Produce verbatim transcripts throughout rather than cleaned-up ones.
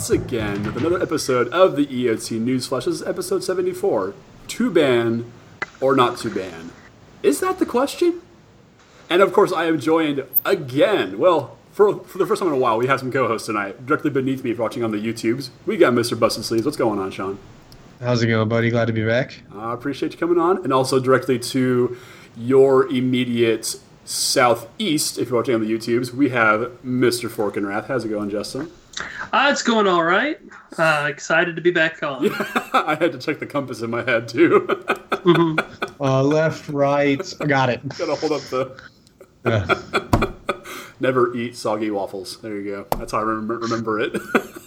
once again with another episode of the E O T Newsflash. This is episode seventy-four. To ban or not to ban? Is that the question? And of course, I am joined again. Well, for, for the first time in a while, we have some co-hosts tonight. Directly beneath me, if you're watching on the YouTubes, we got Mister Busted Sleeves. What's going on, Sean? How's it going, buddy? Glad to be back. I uh, appreciate you coming on. And also directly to your immediate southeast, if you're watching on the YouTubes, we have Mister Forkenrath. How's it going, Justin? Uh, it's going all right. Uh, excited to be back on. Yeah, I had to check the compass in my head, too. mm-hmm. uh, left, right. I got it. Gotta hold up the... Yeah. Never eat soggy waffles. There you go. That's how I remember, remember it.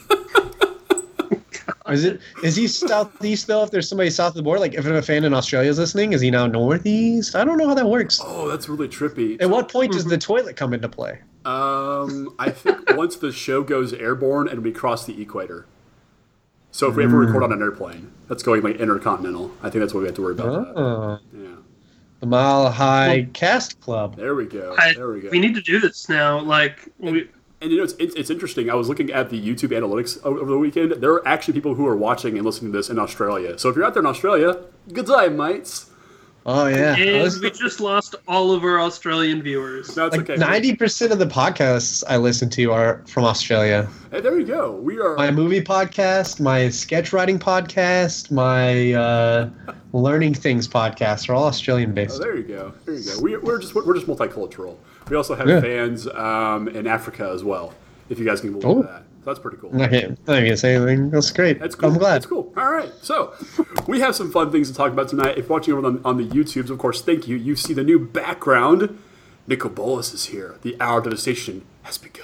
Is it? Is he southeast, though, if there's somebody south of the border? Like, if a fan in Australia is listening, is he now northeast? I don't know how that works. Oh, that's really trippy. At what point does the toilet come into play? Um, I think once the show goes airborne and we cross the equator. So if we ever record on an airplane that's going like intercontinental, I think that's what we have to worry about. Oh. That. Yeah. The Mile High well, Cast Club. There we go. I, there we go. We need to do this now. Like, and, we, and you know, it's, it's it's interesting. I was looking at the YouTube analytics over the weekend. There are actually people who are watching and listening to this in Australia. So if you're out there in Australia, good day, mates. Oh, yeah. And was... we just lost all of our Australian viewers. That's like okay. ninety percent of the podcasts I listen to are from Australia. Hey, there you go. We are my movie podcast, my sketch writing podcast, my uh, learning things podcast are all Australian based. Oh, there you go. There you go. We, we're just we're just multicultural. We also have yeah. fans um, in Africa as well. If you guys can believe oh. that. That's pretty cool. I can't, I'm not going to say anything. That's great. That's cool. I'm glad. That's cool. All right. So, we have some fun things to talk about tonight. If you're watching over on, on the YouTubes, of course, thank you. You see the new background. Nicol Bolas is here. The hour to the station has begun.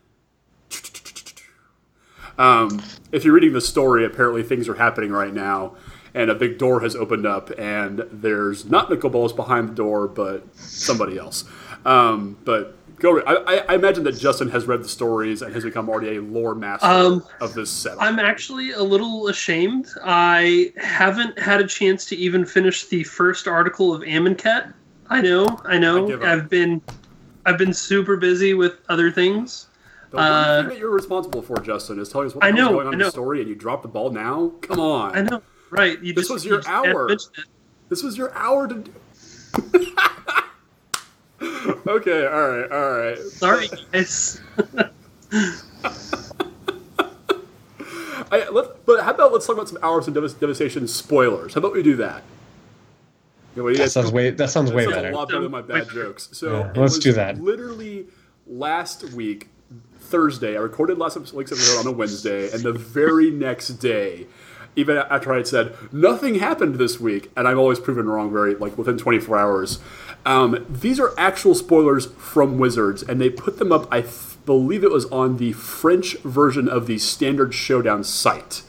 Um, if you're reading the story, apparently things are happening right now, and a big door has opened up, and there's not Nicol Bolas behind the door, but somebody else. Um, but... Go. I, I imagine that Justin has read the stories and has become already a lore master um, of this setup. I'm actually a little ashamed. I haven't had a chance to even finish the first article of Amonkhet. I know, I know. I I've been, I've been super busy with other things. The one uh, thing that you're responsible for, Justin, is telling us what I know, going on I in know. the story, and you drop the ball now. Come on. I know, right? You this just, was your you hour. This was your hour to do. Okay, all right, all right. Sorry, guys. I, let, but how about let's talk about some Hours of Devastation spoilers? How about we do that? You know, that sounds way. That sounds that way sounds better. a lot better than my bad jokes. So yeah, it let's was do that. Literally last week, Thursday, I recorded last week's episode on a Wednesday, and the very next day, even after I had said nothing happened this week, and I've always proven wrong, very like within twenty-four hours. Um, these are actual spoilers from Wizards, and they put them up, I th- believe it was on the French version of the Standard Showdown site.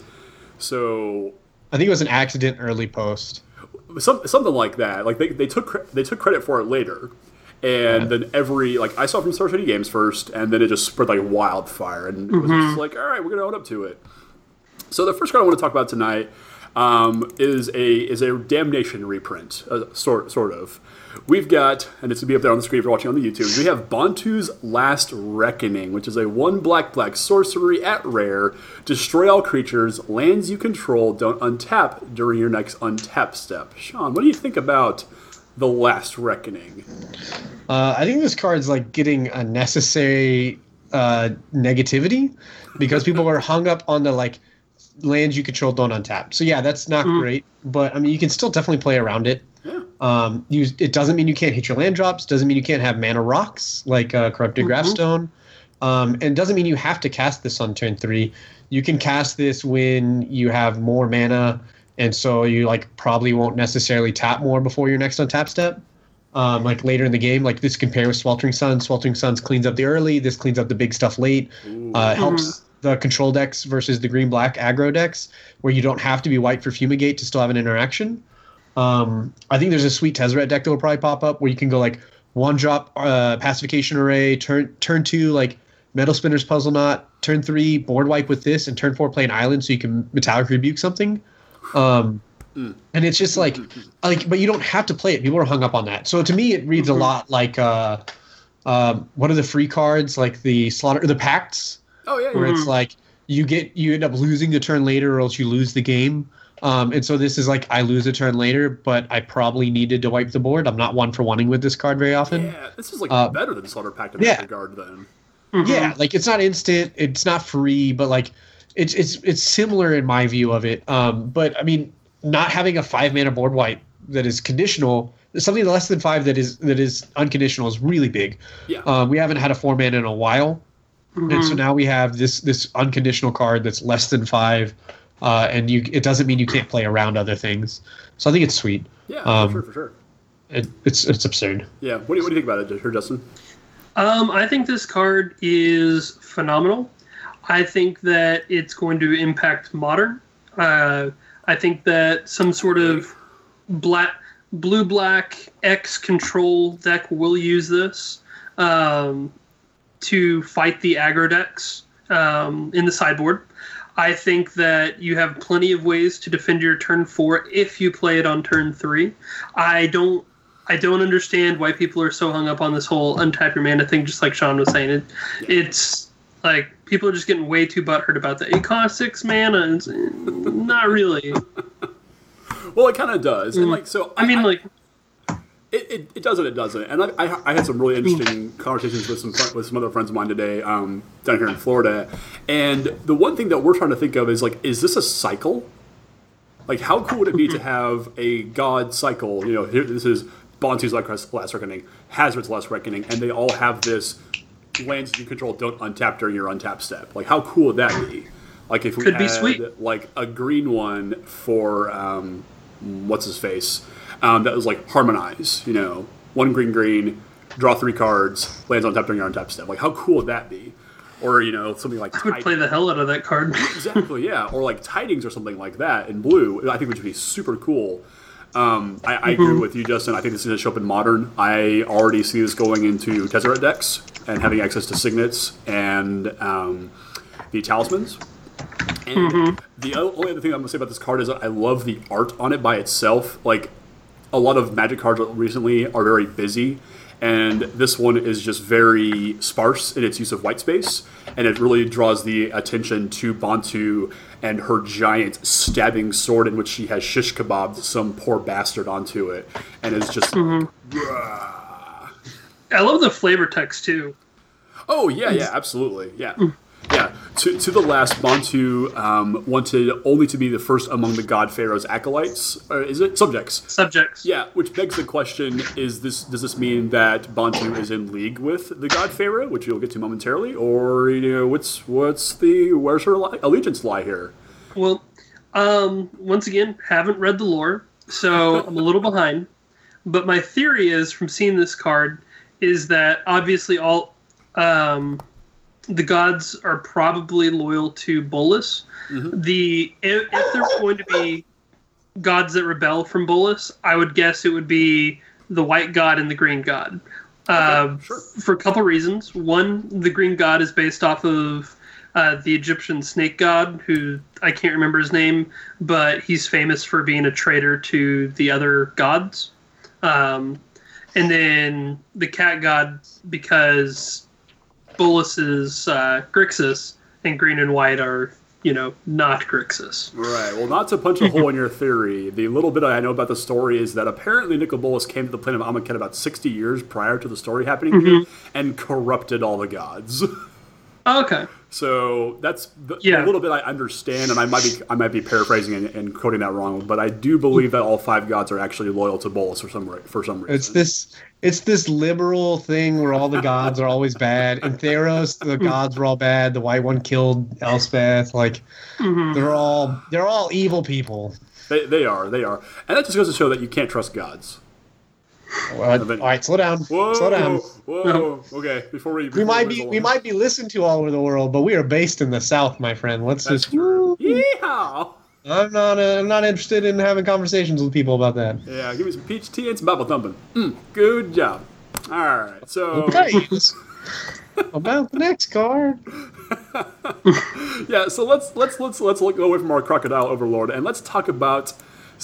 So I think it was an accident early post. Some, something like that. Like they, they took they took credit for it later. And yeah. then every, like, I saw it from Star City Games first, and then it just spread like wildfire, and it was mm-hmm. just like, all right, we're going to own up to it. So the first card I want to talk about tonight um, is a is a Damnation reprint, uh, sort sort of. We've got, and it's going to be up there on the screen if you're watching on the YouTube, we have Bontu's Last Reckoning, which is a one black black sorcery at rare. Destroy all creatures, lands you control, don't untap during your next untap step. Sean, what do you think about The Last Reckoning? Uh, I think this card's like getting a necessary uh, negativity because people are hung up on the like lands you control don't untap. So yeah, that's not mm. great, but I mean you can still definitely play around it. Yeah. Um, you, it doesn't mean you can't hit your land drops. Doesn't mean you can't have mana rocks like uh, Corrupted mm-hmm. Graftstone. Um, and doesn't mean you have to cast this on turn three. You can cast this when you have more mana, and so you like probably won't necessarily tap more before your next untap step. Um, like later in the game, like this can pair with Sweltering Suns. Sweltering Suns cleans up the early. This cleans up the big stuff late. Uh, helps mm-hmm. the control decks versus the green black aggro decks, where you don't have to be white for Fumigate to still have an interaction. Um, I think there's a sweet Tezzeret deck that will probably pop up where you can go like one drop uh, Pacification Array, turn turn two like Metal Spinner's Puzzle Knot, turn three board wipe with this, and turn four play an island so you can Metallic Rebuke something. Um, mm. And it's just like like, but you don't have to play it. People are hung up on that. So to me, it reads mm-hmm. a lot like uh, um, what are the free cards like the slaughter, the Pacts. Oh yeah, where yeah. it's like you get you end up losing a turn later, or else you lose the game. Um, and so this is like I lose a turn later, but I probably needed to wipe the board. I'm not one for wanting with this card very often. Yeah, this is like uh, better than Slaughter Pact in yeah. that regard. Then, Mm-hmm. yeah, like it's not instant, it's not free, but like it's it's it's similar in my view of it. Um, but I mean, not having a five mana board wipe that is conditional, something less than five that is that is unconditional is really big. yeah, Um, we haven't had a four mana in a while. And so now we have this this unconditional card that's less than five, uh, and you it doesn't mean you can't play around other things. So I think it's sweet. yeah, um, for sure, for sure. It, it's it's absurd. Yeah, what do you, what do you think about it, here, Justin? Um, I think this card is phenomenal. I think that it's going to impact Modern. Uh, I think that some sort of black, blue-black X control deck will use this um, to fight the aggro decks um, in the sideboard. I think that you have plenty of ways to defend your turn four if you play it on turn three. I don't I don't understand why people are so hung up on this whole untap your mana thing, just like Sean was saying. It, it's like people are just getting way too butthurt about that. It costs six mana. It's, not really. Well, it kind of does, and like so. I mean, I, like, It, it, it does and it doesn't. And I, I, I had some really interesting conversations with some fr- with some other friends of mine today um, down here in Florida. And the one thing that we're trying to think of is, like, is this a cycle? Like, how cool would it be to have a god cycle? You know, here, this is Bontu's Last Reckoning, Hazard's Last Reckoning, and they all have this lands you control don't untap during your untap step. Like, how cool would that be? Like, if we Could had, be sweet. like, a green one for, um, what's his face? Um, that was like Harmonize, you know, one green green, draw three cards, lands on top during your untap step. Like, how cool would that be? Or, you know, something like I would play the hell out of that card. Exactly, yeah. Or like Tidings or something like that in blue. I think which would be super cool. Um, I, I agree with you, Justin. I think this is going to show up in Modern. I already see this going into Tezzeret decks and having access to Signets and um, the Talismans. And mm-hmm. the only other thing I'm going to say about this card is that I love the art on it by itself. Like, a lot of Magic cards recently are very busy, and this one is just very sparse in its use of white space, and it really draws the attention to Bontu and her giant stabbing sword in which she has shish kebabbed some poor bastard onto it, and it's just... Mm-hmm. I love the flavor text, too. Oh, yeah, yeah, absolutely, yeah. Yeah, to, to the last, Bontu um, wanted only to be the first among the God Pharaoh's acolytes. Or is it subjects? Subjects. Yeah, which begs the question: Is this does this mean that Bontu is in league with the God Pharaoh, which you'll get to momentarily, or you know, what's what's the where's her li- allegiance lie here? Well, um, once again, haven't read the lore, so I'm a little behind. But my theory is, from seeing this card, is that obviously all. Um, The gods are probably loyal to Bolas. Mm-hmm. The if, if there's going to be gods that rebel from Bolas, I would guess it would be the white god and the green god. Okay, uh, sure. For a couple reasons. One, the green god is based off of uh, the Egyptian snake god, who I can't remember his name, but he's famous for being a traitor to the other gods. Um, and then the cat god, because Bolas is uh, Grixis, and green and white are, you know, not Grixis. Right. Well, not to punch a hole in your theory, the little bit I know about the story is that apparently Nicol Bolas came to the planet of Amonkhet about sixty years prior to the story happening Mm-hmm. here and corrupted all the gods. Okay. So that's the, Yeah. a little bit I understand, and I might be I might be paraphrasing and, and quoting that wrong, but I do believe that all five gods are actually loyal to Bolas for some re- for some reason. It's this it's this liberal thing where all the gods are always bad. In Theros, the gods were all bad. The white one killed Elspeth. Like Mm-hmm. they're all they're all evil people. They, they are, they are, and that just goes to show that you can't trust gods. Well, all right, slow down. Whoa, Slow down. whoa, okay. Before we, before We might we be go we on. might be listened to all over the world, but we are based in the South, my friend. Let's That's just. true. Yeehaw! I'm not. Uh, I'm not interested in having conversations with people about that. Yeah, give me some peach tea and some Bible thumping. Mm, good job. All right, so Okay. About the next card. yeah, so let's let's let's let's look away from our crocodile overlord and let's talk about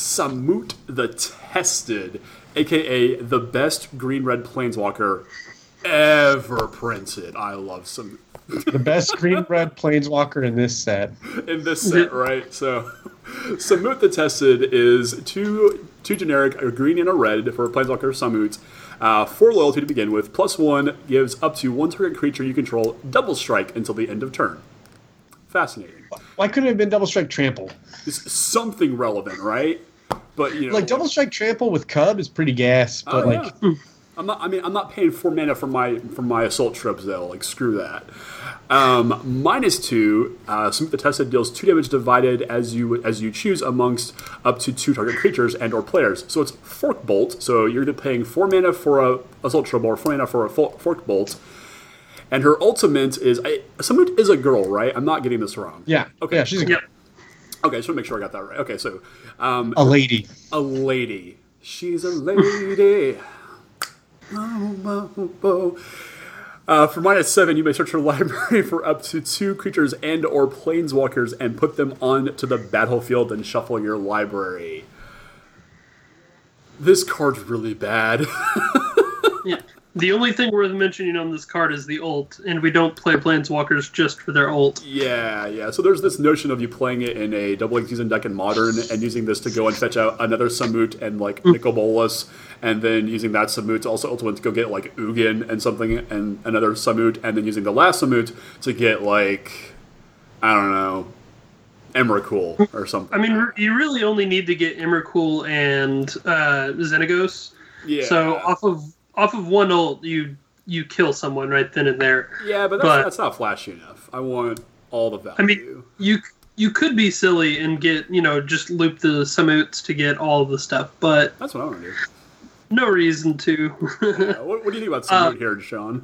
Samut the Tested, aka the best green red planeswalker ever printed. I love Samut. The best green red planeswalker in this set. In this set, right? So, Samut the Tested is two two generic, a green and a red for Planeswalker Samut. Uh, four loyalty to begin with. Plus one gives up to one target creature you control double strike until the end of turn. Fascinating. Why couldn't it have been double strike trample? It's something relevant, right? But you know, like double strike trample with Cub is pretty gas, but oh, like yeah. I'm not. I mean, I'm not paying four mana for my for my assault tropes though. Like screw that. Um, minus two. Uh, Samut the Tested deals two damage divided as you as you choose amongst up to two target creatures and or players. So it's Fork Bolt. So you're either paying four mana for a assault trope or four mana for a Fork Bolt. And her ultimate is I, Samut is a girl, right? I'm not getting this wrong. Yeah. Okay. Yeah, she's a girl. Yep. Okay, just want to make sure I got that right. Okay, so um, A lady. A lady. She's a lady. Oh, oh, oh. Uh, for minus seven, you may search your library for up to two creatures and or planeswalkers and put them onto the battlefield and shuffle your library. This card's really bad. Yeah. The only thing worth mentioning on this card is the ult, and we don't play planeswalkers just for their ult. Yeah, yeah. So there's this notion of you playing it in a doubling season deck in Modern and using this to go and fetch out another Samut and like mm. Nicol Bolas, and then using that Samut to also ultimately to go get like Ugin and something and another Samut, and then using the last Samut to get like, I don't know, Emrakul or something. I mean, you really only need to get Emrakul and uh, Xenagos. Yeah. So off of off of one ult, you you kill someone right then and there. Yeah, but that's, but, that's not flashy enough. I want all the value. I mean, you you could be silly and get, you know, just loop the Samuts to get all of the stuff, but that's what I want to do. No reason to. Yeah, what, what do you think about Samut uh, here, Sean?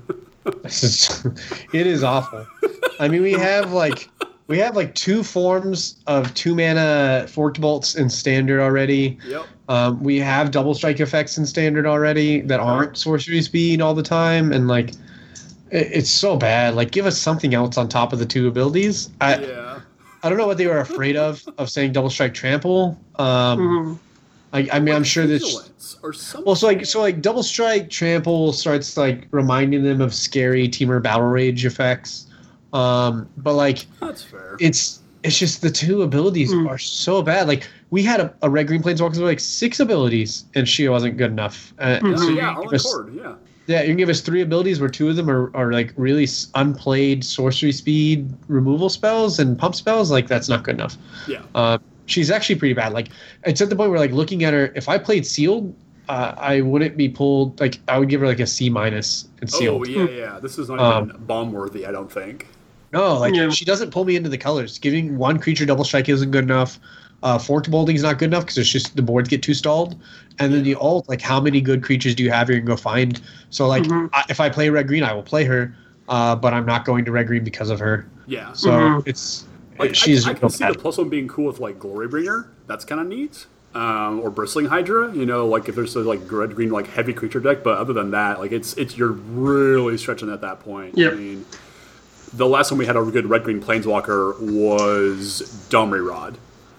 It is awful. I mean, we have like we have like two forms of two mana Forked Bolts in Standard already. Yep. Um, we have double strike effects in Standard already that aren't sorcery speed all the time, and like it, it's so bad. Like, give us something else on top of the two abilities. I, yeah. I don't know what they were afraid of of saying double strike trample. Um, mm-hmm. I, I mean, I'm sure this. Or something. Well, so like so like double strike trample starts like reminding them of scary Temur Battle Rage effects. Um, but like that's fair. It's it's just the two abilities mm. are so bad. Like we had a, a red green planeswalker with like six abilities, and she wasn't good enough. Uh, mm-hmm. so yeah, Arlinn Kord, yeah. Yeah, you can give us three abilities where two of them are, are like really unplayed sorcery speed removal spells and pump spells. Like that's not good enough. Yeah. Uh, she's actually pretty bad. Like it's at the point where like looking at her, if I played sealed, uh, I wouldn't be pulled. Like I would give her like a C minus in sealed. Oh yeah, yeah. This is not um, even bomb worthy, I don't think. No, like yeah. she doesn't pull me into the colors. Giving one creature double strike isn't good enough. Uh, Forked Bolting is not good enough because it's just the boards get too stalled. And then the ult, like how many good creatures do you have you can go find? So like mm-hmm. I, if I play red green, I will play her, uh, but I'm not going to red green because of her. Yeah. So mm-hmm. it's like, she's. I, I can see bad. The plus one being cool with like Glorybringer. That's kind of neat. Um, or Bristling Hydra, you know, like if there's a like red green like heavy creature deck. But other than that, like it's it's you're really stretching at that point. Yep. I mean, the last time we had a good red green planeswalker was Domri Rod.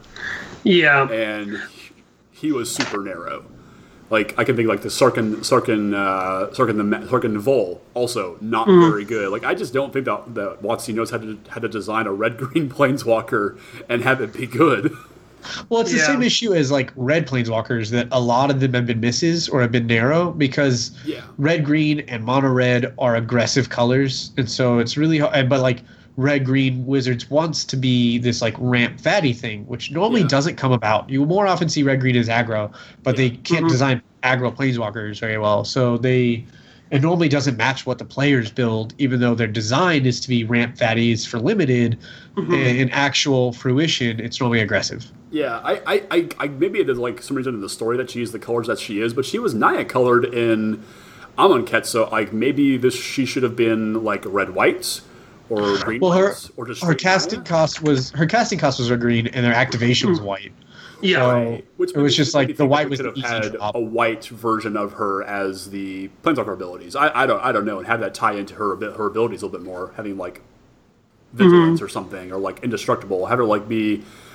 Yeah. And he was super narrow. Like I can think like the Sarkhan Sarkhan uh, Sarkhan the Sarkhan Vol also not mm. very good. Like I just don't think that that WotC knows how to how to design a red green planeswalker and have it be good. Well, it's the yeah. same issue as like red planeswalkers that a lot of them have been misses or have been narrow because yeah. red green and mono red are aggressive colors, and so it's really hard. But like red green Wizards wants to be this like ramp fatty thing, which normally yeah. doesn't come about. You more often see red green as aggro, but yeah. they can't mm-hmm. design aggro planeswalkers very well, so they it normally doesn't match what the players build, even though their design is to be ramp fatties for limited. Mm-hmm. In, in actual fruition, it's normally aggressive. Yeah, I, I, I, I maybe it is like some reason in the story that she is the colors that she is, but she was Naya colored in Amonkhet, so like maybe this she should have been like red whites or green well, her, whites or just her casting Naya. cost was her casting cost was red green and their activation was white. Yeah, so right. Which it was just like the white was could the have easy had drop. a white version of her as the planeswalker abilities. I, I don't I don't know, and have that tie into her her abilities a little bit more, having like vigilance mm-hmm. or something, or like indestructible. Have her like be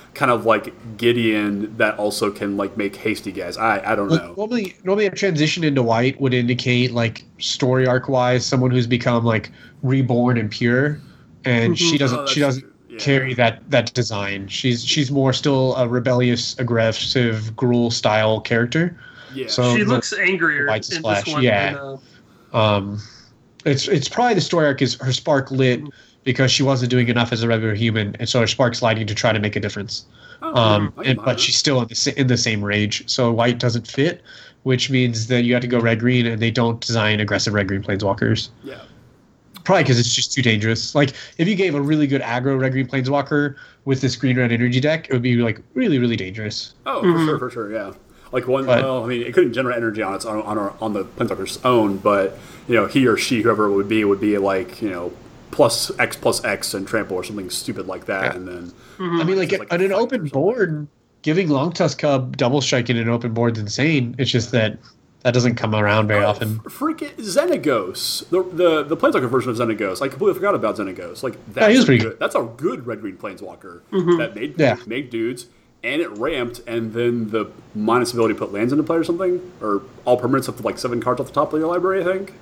kind of like Gideon that also can like make hasty guys. I I don't Like, know. normally, normally a transition into white would indicate like story arc wise someone who's become like reborn and pure, and she doesn't Oh, she that's doesn't true. Yeah. carry that that design. She's she's more still a rebellious, aggressive, Gruul style character. Yeah. So She the- looks angrier the in white this splash, one. yeah. Than, uh, Um, it's it's probably the story arc is her spark lit because she wasn't doing enough as a regular human, and so her spark's lighting to try to make a difference. Oh, Um, I can and, buy but that. she's still in the sa- in the same rage, so white doesn't fit, which means that you have to go red green, and they don't design aggressive red green planeswalkers. Yeah. Probably because it's just too dangerous. Like if you gave a really good aggro red green planeswalker with this green red energy deck, it would be like really really dangerous. Oh, for sure, for sure, yeah. Like one, But- well, I mean, it couldn't generate energy on its own, on, our, on the planeswalker's own, but you know, he or she, whoever it would be, would be like you know, plus X plus X and trample or something stupid like that, Yeah. and then I mean, like, It's like on a an fight or open something. board, giving Long Tusk Cub double strike in an open board is insane. It's just that that doesn't come around very often. F- freaking Xenagos, the the the planeswalker version of Xenagos. I completely forgot about Xenagos. Like that's he was a pretty good, that's a good red green planeswalker that made Yeah. made dudes, and it ramped, and then the minus ability put lands into play or something, or all permanents up to like seven cards off the top of your library. I think.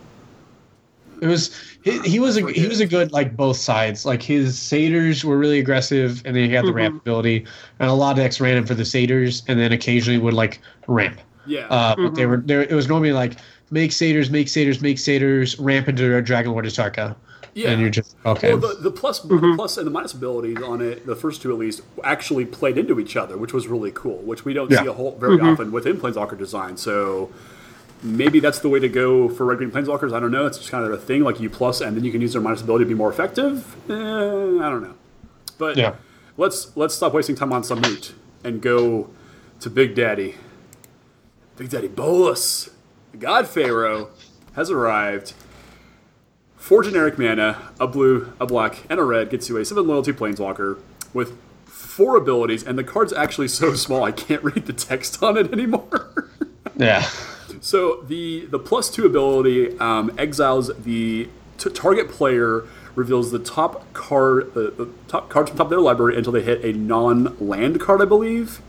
It was he, he was a he was a good like both sides. Like his satyrs were really aggressive, and then he had the ramp ability, and a lot of decks ran him for the satyrs, and then occasionally would like ramp. Yeah. Uh, but they were there. It was normally like make satyrs, make satyrs, make satyrs, ramp into a Dragon Lord Tarka. Yeah. And you're just okay. Well, the, the plus, the plus and the minus abilities on it, the first two at least, actually played into each other, which was really cool, which we don't Yeah. see a whole very often within Planeswalker design. So maybe that's the way to go for red green Planeswalkers. I don't know. It's just kind of a thing, like you plus, and then you can use their minus ability to be more effective. Eh, I don't know. But Yeah. let's let's stop wasting time on Samut and go to Big Daddy. Big Daddy Bolus, the God Pharaoh, has arrived. Four generic mana, a blue, a black, and a red gets you a seven loyalty planeswalker with four abilities, and the card's actually so small I can't read the text on it anymore. yeah. So the the plus two ability um, exiles the t- target player, reveals the top card, uh, the top cards from top of their library until they hit a non-land card, I believe.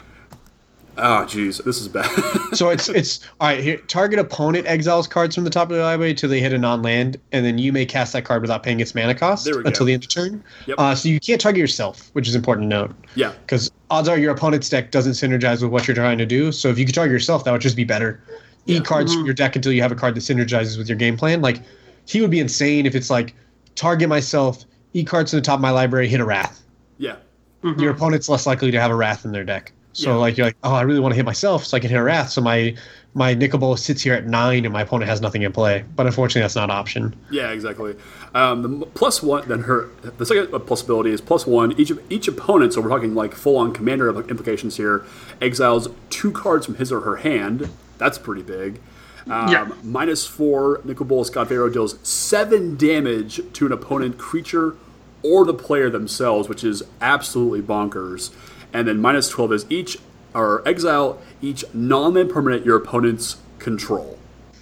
Oh, jeez, this is bad. So it's it's all right. Here, target opponent exiles cards from the top of the library until they hit a non-land, and then you may cast that card without paying its mana cost There we go. until the end of turn. Yep. Uh, so you can't target yourself, which is important to note. Yeah. Because odds are your opponent's deck doesn't synergize with what you're trying to do. So if you could target yourself, that would just be better. Eat cards from your deck until you have a card that synergizes with your game plan. Like he would be insane if it's like target myself, eat cards from the top of my library, hit a Wrath. Yeah. Your opponent's less likely to have a Wrath in their deck. So Yeah. like you're like, oh, I really want to hit myself, so I can hit a Wrath. So my my Nicol sits here at nine, and my opponent has nothing in play. But unfortunately, that's not an option. Yeah, exactly. Um, the m- plus one, then her the second plus ability is plus one. Each of each opponent, so we're talking like full on commander implications here, exiles two cards from his or her hand. That's pretty big. Um, Yeah. Minus four, Nicol Bolas God Pharaoh deals seven damage to an opponent creature or the player themselves, which is absolutely bonkers. And then minus twelve is each or exile each non-land permanent your opponent's control.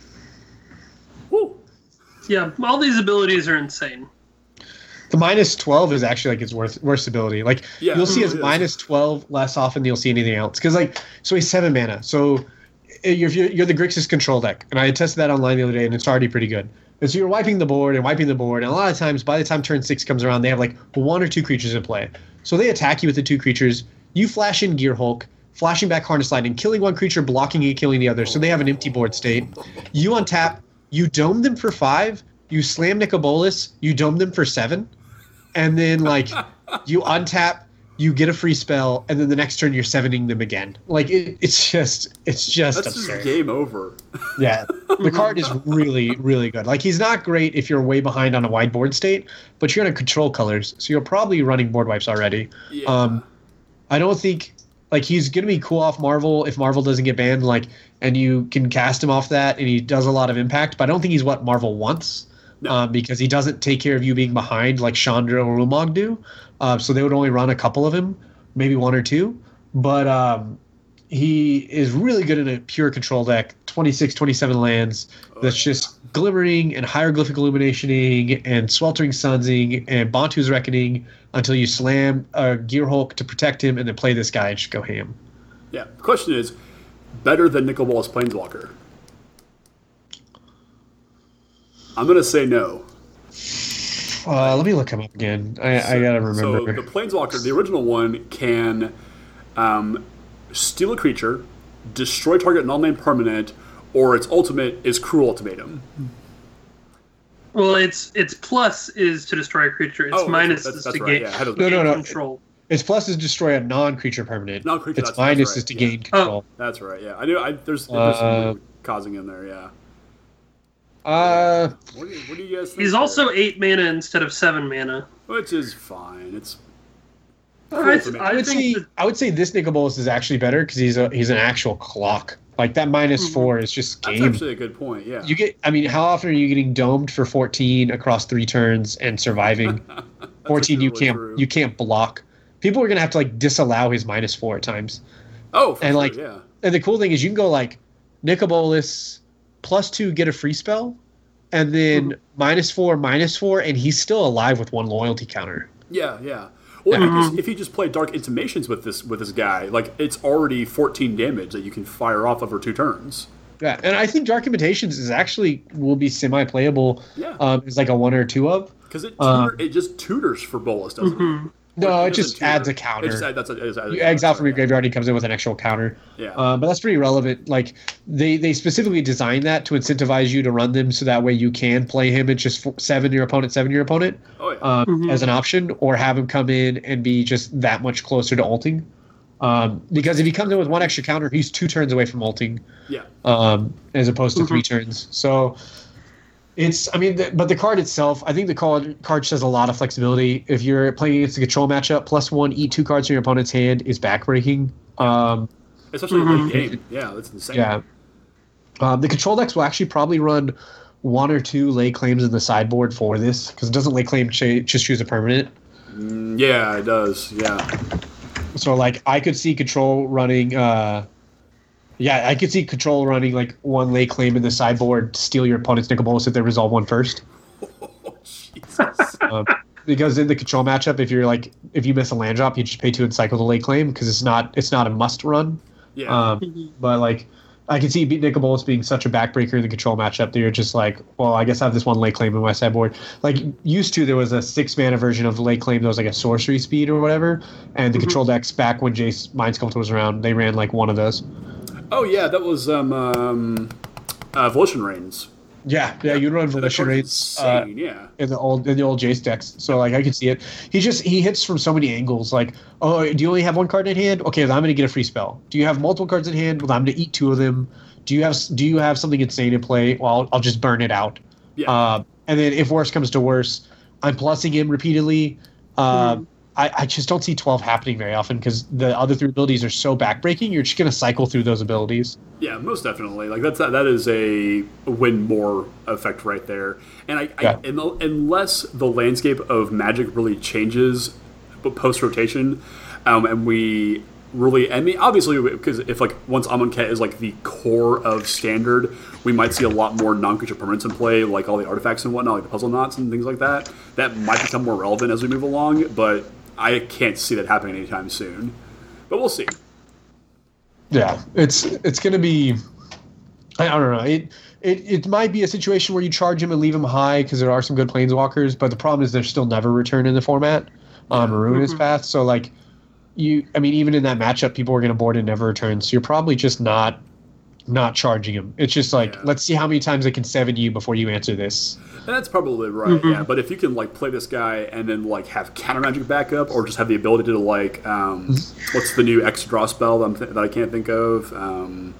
Woo. Yeah, all these abilities are insane. The minus twelve is actually like its worst worst ability. Like Yeah, you'll see it as is. minus twelve less often than you'll see anything else. Because like so he's seven mana. So uh, you're you're, you're the Grixis control deck, and I tested that online the other day, and it's already pretty good. And so you're wiping the board and wiping the board, and a lot of times by the time turn six comes around, they have like one or two creatures in play. So they attack you with the two creatures. You flash in Gear Hulk, flashing back Harness Lightning, killing one creature, blocking and killing the other. So they have an empty board state. You untap, you dome them for five, you slam Nicol Bolas, you dome them for seven, and then like you untap, you get a free spell, and then the next turn you're sevening them again. Like it, it's just it's just That's absurd. just game over. Yeah, the card is really, really good. Like he's not great if you're way behind on a wide board state, but you're going to control colors, so you're probably running board wipes already. Yeah. Um, I don't think like he's going to be cool off Marvel if Marvel doesn't get banned, like, and you can cast him off that, and he does a lot of impact. But I don't think he's what Marvel wants. No. Um, because he doesn't take care of you being behind like Chandra or Umag do. Uh, so they would only run a couple of him, maybe one or two. But um, he is really good in a pure control deck, twenty-six, twenty-seven lands, that's just glimmering and hieroglyphic illuminationing and sweltering sunsing and Bantu's Reckoning until you slam a Gear Hulk to protect him and then play this guy and just go ham. Yeah. The question is, better than Nicol Bolas Planeswalker? I'm going to say no. Uh, let me look him up again. I, so, I gotta remember. So the Planeswalker, the original one, can um, steal a creature, destroy target non-land permanent, or its ultimate is Cruel Ultimatum. Well, its its plus is to destroy a creature. Its oh, minus that's, is that's to right. gain, yeah, no, no, no. control. Its plus is destroy a non-creature permanent. Non-creature. Its that's, minus that's right. is to yeah. gain control. Oh. That's right. Yeah, I knew. I, there's, there's uh, some causing in there. Yeah. Uh, what do, you, what do you guys think? He's there? also eight mana instead of seven mana, which is fine. It's. Cool I, to me. I would say that, I would say this Nicol Bolas is actually better because he's a he's an actual clock. Like that minus mm-hmm. four is just game. That's actually a good point. Yeah. You get. I mean, how often are you getting domed for fourteen across three turns and surviving? fourteen, you really can't true. you can't block. People are gonna have to like disallow his minus four at times. Oh, for and sure, like, yeah. And the cool thing is you can go like Nicol Bolas plus two, get a free spell, and then mm-hmm. minus four, minus four, and he's still alive with one loyalty counter. Yeah, yeah. Well, Yeah. if, you just, if you just play Dark Intimations with this with this guy, like it's already fourteen damage that you can fire off over two turns. Yeah, and I think Dark Imitations is actually will be semi-playable. Yeah. Um, it's like a one or two of. Because it Um, tutor, it just tutors for Bolas, doesn't mm-hmm. it? No, Or it just doesn't adds a tutor. counter. It just add, that's a, it just adds a You counter, exile from your sorry, graveyard, he comes in with an actual counter. Yeah. Uh, but that's pretty relevant. Like they, they specifically designed that to incentivize you to run them, so that way you can play him at just four, seven your opponent, seven your opponent, Oh yeah. um, Mhm. as an option, or have him come in and be just that much closer to ulting. Um, because if he comes in with one extra counter, he's two turns away from ulting, yeah. um, as opposed to Mhm. three turns. So it's, I mean, the, but the card itself, I think the card card just has a lot of flexibility. If you're playing against a control matchup, plus one, eat two cards from your opponent's hand is backbreaking. Um, Especially in Mhm. late game. Yeah, that's insane. yeah. Um, the control decks will actually probably run one or two lay claims in the sideboard for this, because it doesn't lay claim ch- just choose a permanent. Mm, yeah, it does. Yeah. So like I could see control running. Uh, yeah, I could see control running like one lay claim in the sideboard to steal your opponent's Nicol Bolas if they resolve one first. Oh, Jesus. Um, because in the control matchup, if you're like if you miss a land drop, you just pay two and cycle the lay claim because it's not it's not a must run. Yeah. Um, but like I can see Nicol Bolas being such a backbreaker in the control matchup that you're just like, well, I guess I have this one lay claim in my sideboard. Like used to, there was a six mana version of lay claim that was like a sorcery speed or whatever, and the Mhm. control decks back when Jace Mind Sculptor was around, they ran like one of those. oh yeah, that was um, um uh, Volition Reigns. Yeah, yeah, you'd run That Volition card's Rates uh, insane, yeah. in the old in the old Jace decks. So like I could see it. He just he hits from so many angles. Like, oh, do you only have one card in hand? Okay, then I'm gonna get a free spell. Do you have multiple cards in hand? Well, I'm gonna eat two of them. Do you have do you have something insane in play? Well, I'll, I'll just burn it out. Yeah. Uh, and then if worse comes to worse, I'm plussing him repeatedly. Uh, Mhm. I, I just don't see twelve happening very often because the other three abilities are so backbreaking. You're just gonna cycle through those abilities. Yeah, most definitely. Like that's that is a win more effect right there. And I, Yeah. I in the, unless the landscape of Magic really changes post rotation, um, and we really, I mean, obviously, because if like once Amonkhet is like the core of Standard, we might see a lot more non-creature permanents in play, like all the artifacts and whatnot, like the puzzle knots and things like that. That might become more relevant as we move along, but I can't see that happening anytime soon. But we'll see. Yeah, it's it's gonna be. I, I don't know. It, it it might be a situation where you charge him and leave him high because there are some good planeswalkers, but the problem is they're still never return in the format. Um, Maroon is Mhm. path, so like you. I mean, even in that matchup, people are gonna board and never return. So you're probably just not not charging him. It's just like Yeah. let's see how many times I can seven you before you answer this. And that's probably right, Mhm. yeah. But if you can like play this guy and then like have counter magic backup, or just have the ability to like, um, what's the new X draw spell that, I'm th- that I can't think of? Um,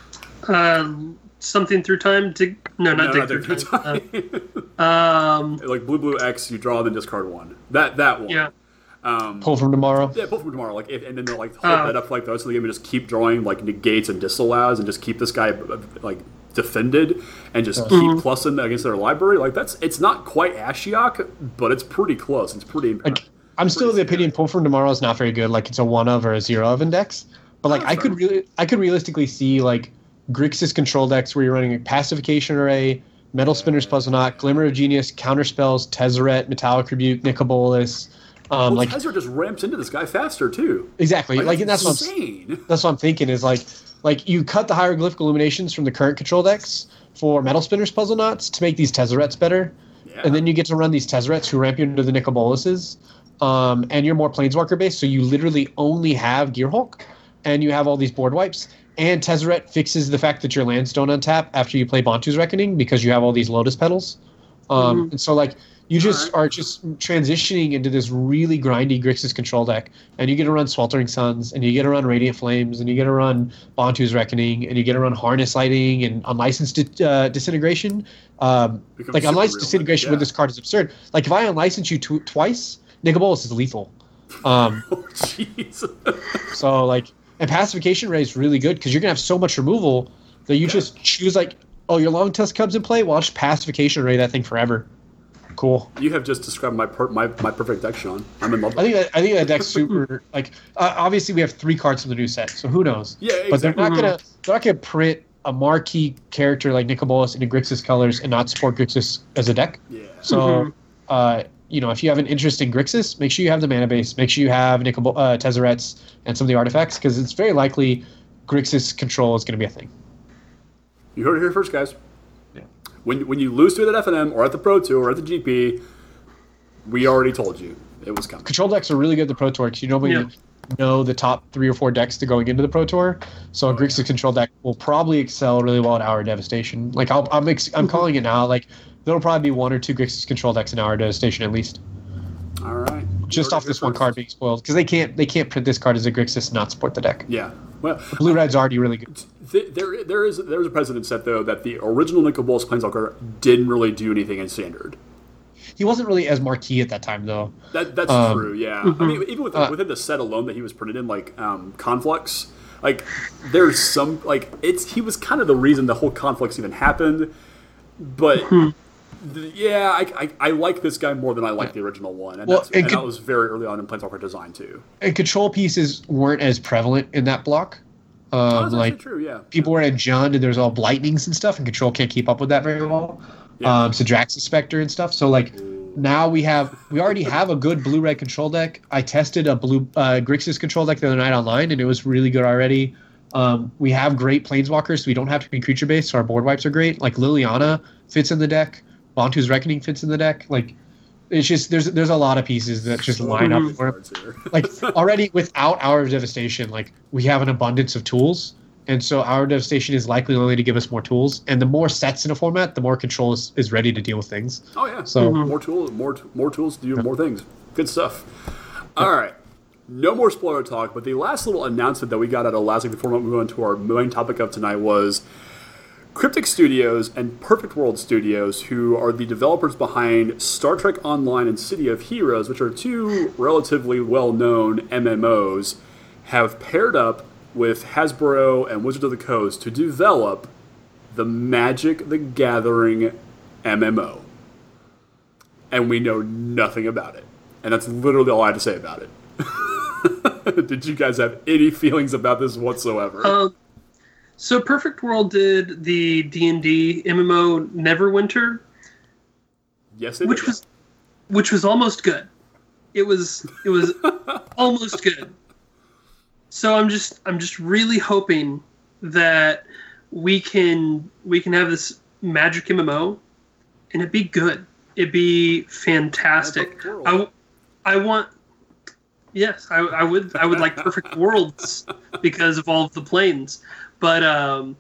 Uh, something through time. Dig, no, not no, dig not through time. time. Uh, um, like blue blue X, you draw then discard one. That that one. yeah. Um, Pull from tomorrow. yeah, pull from tomorrow. Like, if, and then they'll like hold Oh. that up for, like the rest of the game and just keep drawing like negates and disallows and just keep this guy uh, like defended and just keep Mhm. plussing against their library. Like that's it's not quite Ashiok, but it's pretty close. It's pretty. Like, I'm still of the opinion pull from tomorrow is not very good. Like it's a one of or a zero of index. But like I could really, I could realistically see like Grixis control decks where you're running a Pacification Array, Metal Spinner's Puzzle Knot, Glimmer of Genius, Counterspells, Tezzeret, Metallic Rebuke, Nicobolas. Um, well, like Tezzeret just ramps into this guy faster too. Exactly. Like, like that's, that's insane. what I'm, that's what I'm thinking is like like you cut the hieroglyphic illuminations from the current control decks for Metal Spinner's Puzzle Knots to make these Tezzerets better. Yeah. And then you get to run these Tezzerets who ramp you into the Nicobolases. Um, and you're more Planeswalker based, so you literally only have Gearhulk, and you have all these board wipes. And Tezzeret fixes the fact that your lands don't untap after you play Bantu's Reckoning because you have all these Lotus Petals. Um, mm-hmm. And so like you just right. are just transitioning into this really grindy Grixis control deck, and you get to run Sweltering Suns, and you get to run Radiant Flames, and you get to run Bantu's Reckoning, and you get to run Harness Lighting and Unlicensed uh, Disintegration. Um, like Unlicensed Disintegration yeah. with this card is absurd. Like if I unlicense you tw- twice, Nicobolas is lethal. Um, oh jeez. So like, and Pacification Ray is really good because you're gonna have so much removal that you yeah. just choose like, oh, your Long Tusk comes in play. Well, I'll just Pacification Ray that thing forever. Cool. You have just described my per- my my perfect deck, Sean. I'm in love. I think that I think that deck's super. Like uh, obviously we have three cards from the new set, so who knows? Yeah, exactly. But they're not gonna they're not gonna print a marquee character like Nicobolas into Grixis colors and not support Grixis as a deck. Yeah. So, mm-hmm. uh, you know, if you have an interest in Grixis, make sure you have the mana base. Make sure you have Nicobol- uh, Tezzerets and some of the artifacts because it's very likely Grixis control is going to be a thing. You heard it here first, guys. Yeah. When when you lose to it at F N M or at the Pro Tour or at the G P, we already told you it was coming. Control decks are really good at the Pro Tour because you normally yeah. know the top three or four decks to going into the Pro Tour. So a Grixis control deck will probably excel really well at Hour Devastation. Like I'll, I'm ex- I'm calling it now. Like there'll probably be one or two Grixis control decks in Hour Devastation at least. All right. Just off this one card being spoiled because they can't they can't print this card as a Grixis and not support the deck. Yeah. Well, Blue Red's already really good. Th- there there is there is a precedent set though that the original Nicobolas Planeswalker didn't really do anything in Standard. He wasn't really as marquee at that time, though. That that's um, true, yeah. Mm-hmm. I mean, even within, uh, within the set alone that he was printed in, like um, Conflux, like there's some like it's he was kind of the reason the whole Conflux even happened. But mm-hmm. th- yeah, I, I I like this guy more than I like the original one, and, well, that's, and, and co- that was very early on in Planeswalker design too. And control pieces weren't as prevalent in that block. Um, oh, that's like true, yeah. People were at Jund and there's all Blightnings and stuff, and control can't keep up with that very well. Yeah. Um, so Drax's Spectre and stuff. So like. Now we have we already have a good blue red control deck. I tested a blue uh, Grixis control deck the other night online, and it was really good already. Um, we have great planeswalkers, so we don't have to be creature based. So our board wipes are great. Like Liliana fits in the deck. Bantu's Reckoning fits in the deck. Like it's just there's there's a lot of pieces that just line up for it. Like already without Hour of Devastation, like we have an abundance of tools. And so Hour of Devastation is likely only to give us more tools. And the more sets in a format, the more control is, is ready to deal with things. Oh, yeah. So mm-hmm. more tools, more more tools to do yeah. more things. Good stuff. Yeah. All right. No more spoiler talk, but the last little announcement that we got out of last week before we move on to our main topic of tonight was Cryptic Studios and Perfect World Studios, who are the developers behind Star Trek Online and City of Heroes, which are two relatively well-known M M Os, have paired up with Hasbro and Wizards of the Coast to develop the Magic the Gathering M M O. And we know nothing about it. And that's literally all I had to say about it. Did you guys have any feelings about this whatsoever? Uh, so Perfect World did the D and D M M O Neverwinter. Yes, it which did. was which was almost good. It was it was almost good. So I'm just I'm just really hoping that we can we can have this Magic M M O and it'd be good. It'd be fantastic. I, I want yes, I, I would I would like Perfect Worlds because of all of the planes. But um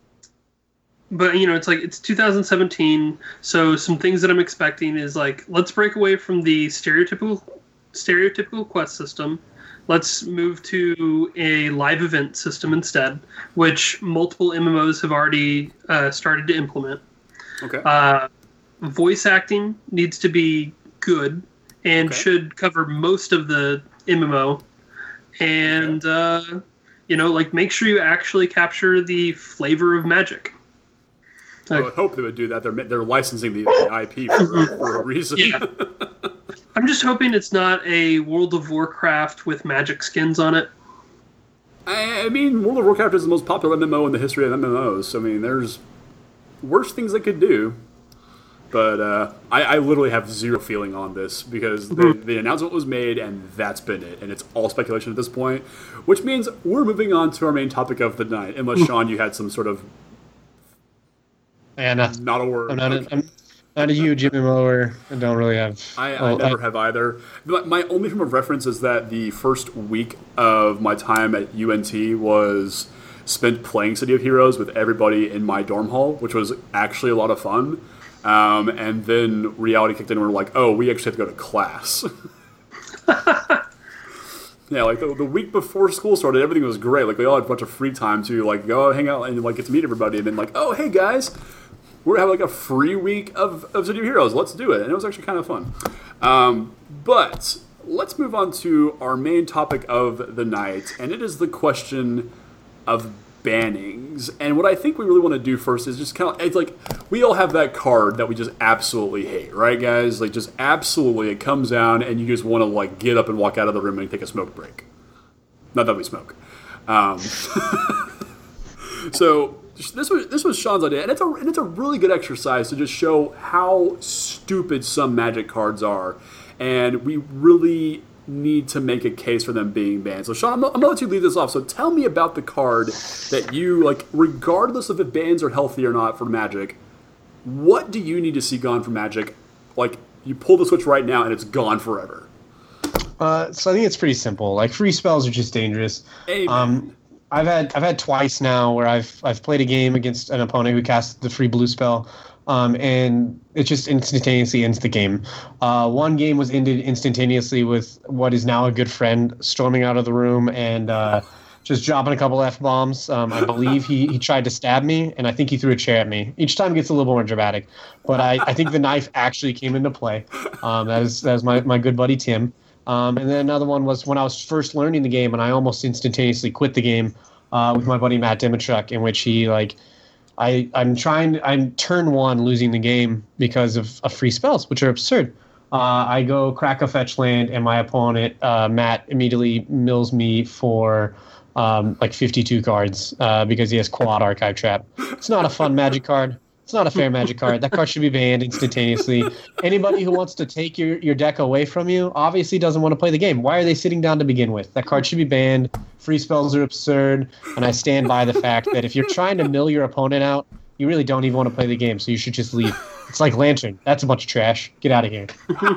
but you know, it's like it's two thousand seventeen, so some things that I'm expecting is like let's break away from the stereotypical stereotypical quest system. Let's move to a live event system instead, which multiple M M Os have already uh, started to implement. Okay. Uh, voice acting needs to be good and okay. should cover most of the M M O. And, okay. uh, you know, like make sure you actually capture the flavor of Magic. Well, I would hope they would do that. They're they're licensing the, the I P for, for a reason. Yeah. I'm just hoping it's not a World of Warcraft with Magic skins on it. I, I mean, World of Warcraft is the most popular M M O in the history of M M Os. So, I mean, there's worse things they could do. But uh, I, I literally have zero feeling on this because the, the announcement was made and that's been it. And it's all speculation at this point, which means we're moving on to our main topic of the night. Unless, Sean, you had some sort of and, uh, not a word. I'm not, a, I'm not a huge M M O-er. I don't really have. I, I well, never I, have either. My, my only frame of reference is that the first week of my time at U N T was spent playing City of Heroes with everybody in my dorm hall, which was actually a lot of fun. Um, and then reality kicked in and we were like, oh, we actually have to go to class. Yeah, like the, the week before school started, everything was great. Like we all had a bunch of free time to like go hang out and like get to meet everybody. And then like, oh, hey guys, we're having like a free week of, of City of Heroes. Let's do it. And it was actually kind of fun. Um, but let's move on to our main topic of the night. And it is the question of bannings. And what I think we really want to do first is just kind of, it's like, we all have that card that we just absolutely hate, right, guys? Like, just absolutely, it comes down and you just want to, like, get up and walk out of the room and take a smoke break. Not that we smoke. Um, so, this was this was Sean's idea, and it's, a, and it's a really good exercise to just show how stupid some Magic cards are. And we really need to make a case for them being banned. So, Sean, I'm, I'm going to let you lead this off. So, tell me about the card that you, like, regardless of if bans are healthy or not for Magic, what do you need to see gone from Magic? Like, you pull the switch right now and it's gone forever. Uh, so I think it's pretty simple. Like, free spells are just dangerous. Amen. Um, I've had I've had twice now where I've I've played a game against an opponent who cast the free blue spell, um, and it just instantaneously ends the game. Uh, one game was ended instantaneously with what is now a good friend storming out of the room and uh, just dropping a couple F bombs. Um, I believe he, he tried to stab me, and I think he threw a chair at me. Each time it gets a little more dramatic, but I, I think the knife actually came into play. Um, that is that is my, my good buddy Tim. Um, and then another one was when I was first learning the game, and I almost instantaneously quit the game uh, with my buddy Matt Dimitruk, in which he like, I I'm trying I'm turn one losing the game because of, of free spells, which are absurd. Uh, I go crack a fetch land, and my opponent uh, Matt immediately mills me for um, like fifty-two cards uh, because he has Quad Archive Trap. It's not a fun Magic card. It's not a fair Magic card. That card should be banned instantaneously. Anybody who wants to take your, your deck away from you obviously doesn't want to play the game. Why are they sitting down to begin with? That card should be banned. Free spells are absurd. And I stand by the fact that if you're trying to mill your opponent out, you really don't even want to play the game, so you should just leave. It's like Lantern. That's a bunch of trash. Get out of here.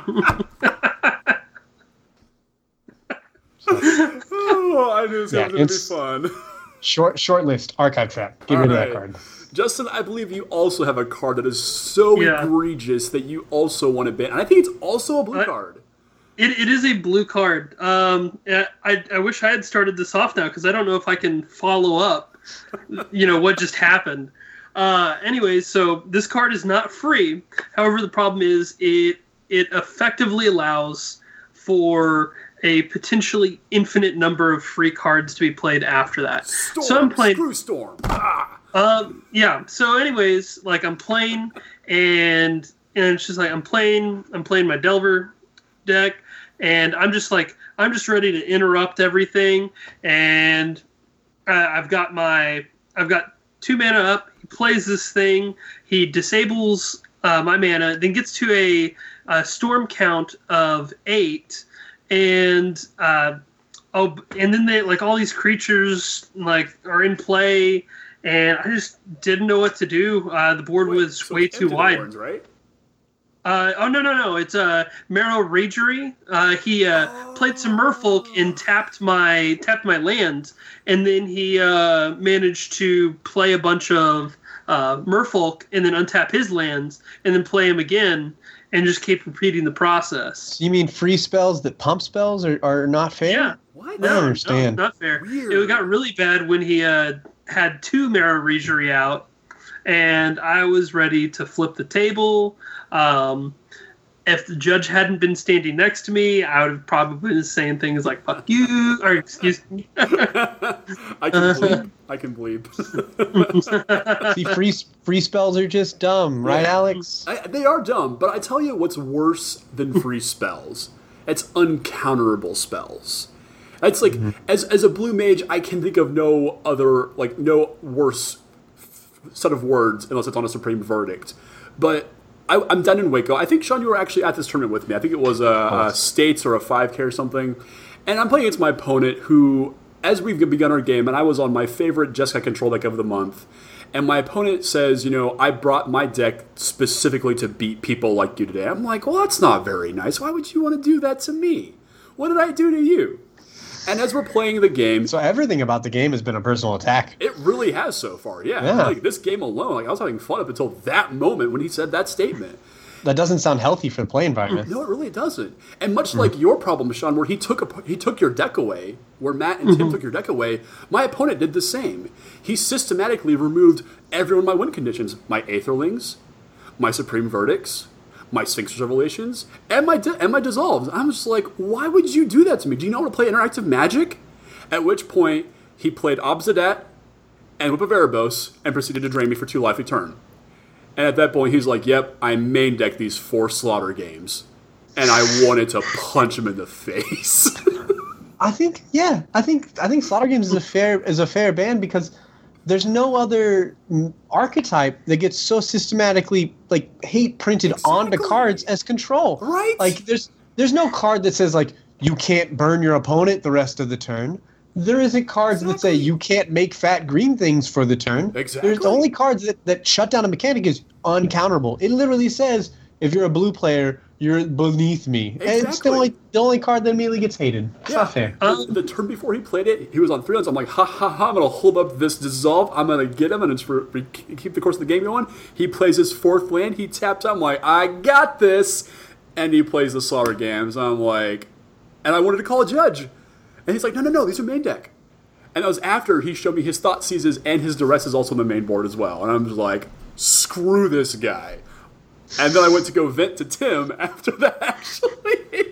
So. Oh, I knew it was Yeah, going to be fun. Short, short list. Archive Trap. Get All rid right. of that card. Justin, I believe you also have a card that is so Yeah. egregious that you also want to ban. And I think it's also a blue I- card. It, it is a blue card. Um, I, I wish I had started this off now because I don't know if I can follow up, you know, what just happened. Uh, anyways, so this card is not free. However, the problem is it it effectively allows for a potentially infinite number of free cards to be played after that. Storm, so I'm playing. Screw Storm. Ah. Um, yeah. So, anyways, like I'm playing, and and it's just like I'm playing. I'm playing my Delver deck, and I'm just like I'm just ready to interrupt everything. And uh, I've got my I've got two mana up. He plays this thing. He disables uh, my mana, then gets to a, a storm count of eight, and uh, oh, and then they like all these creatures like are in play. And I just didn't know what to do. Uh, the board Wait, was so way it's too Empty wide. Horns, right? Uh, oh, no, no, no. It's uh, Marrow Ragery. Uh, he uh, oh. played some Merfolk and tapped my tapped my lands. And then he uh, managed to play a bunch of uh, Merfolk and then untap his lands and then play him again and just keep repeating the process. So you mean free spells that pump spells are, are not fair? Yeah. What? I don't understand. No, not fair. Weird. It got really bad when he uh, had two Marrow Ragery out, and I was ready to flip the table. Um, if the judge hadn't been standing next to me, I would have probably been saying things like "fuck you" or "excuse me." I can bleep. I can bleep. See, free free spells are just dumb, right, Alex? I, they are dumb, but I tell you what's worse than free spells. It's uncounterable spells. It's like mm-hmm. as as a blue mage, I can think of no other like no worse f- set of words unless it's on a supreme verdict. But I, I'm done in Waco. I think Sean, you were actually at this tournament with me. I think it was a, a States or a five K or something. And I'm playing against my opponent who, as we've begun our game, and I was on my favorite Jeskai control deck of the month. And my opponent says, you know, I brought my deck specifically to beat people like you today. I'm like, well, that's not very nice. Why would you want to do that to me? What did I do to you? And as we're playing the game... So everything about the game has been a personal attack. It really has so far, yeah. yeah. Like, this game alone, like I was having fun up until that moment when he said that statement. That doesn't sound healthy for the play environment. No, it really doesn't. And much mm-hmm. like your problem, Sean, where he took a, he took your deck away, where Matt and Tim mm-hmm. took your deck away, my opponent did the same. He systematically removed every one of my win conditions. My Aetherlings, my Supreme Verdicts, my Sphinx Revelations, and my di- and my Dissolves. I'm just like, why would you do that to me? Do you know how to play interactive Magic? At which point, he played Obsidat and Whip of Erebos and proceeded to drain me for two life a turn. And at that point, he's like, yep, I main deck these four Slaughter games. And I wanted to punch him in the face. I think, yeah, I think I think Slaughter games is a fair is a fair ban because there's no other archetype that gets so systematically like hate printed exactly. onto cards as control. Right. Like there's there's no card that says like you can't burn your opponent the rest of the turn. There isn't cards exactly. that say you can't make fat green things for the turn. Exactly. There's the only cards that, that shut down a mechanic is uncounterable. It literally says if you're a blue player, you're beneath me. Exactly. And it's the only the only card that immediately gets hated. It's yeah. not fair. Um, the turn before he played it, he was on three lands. I'm like, ha ha ha, I'm going to hold up this Dissolve. I'm going to get him and for, for keep the course of the game going. He plays his fourth land. He taps out. I'm like, I got this. And he plays the Slaughter Games. I'm like, and I wanted to call a judge. And he's like, no, no, no, these are main deck. And that was after he showed me his Thought Seizes and his Duress is also on the main board as well. And I'm just like, screw this guy. And then I went to go vent to Tim after that, actually.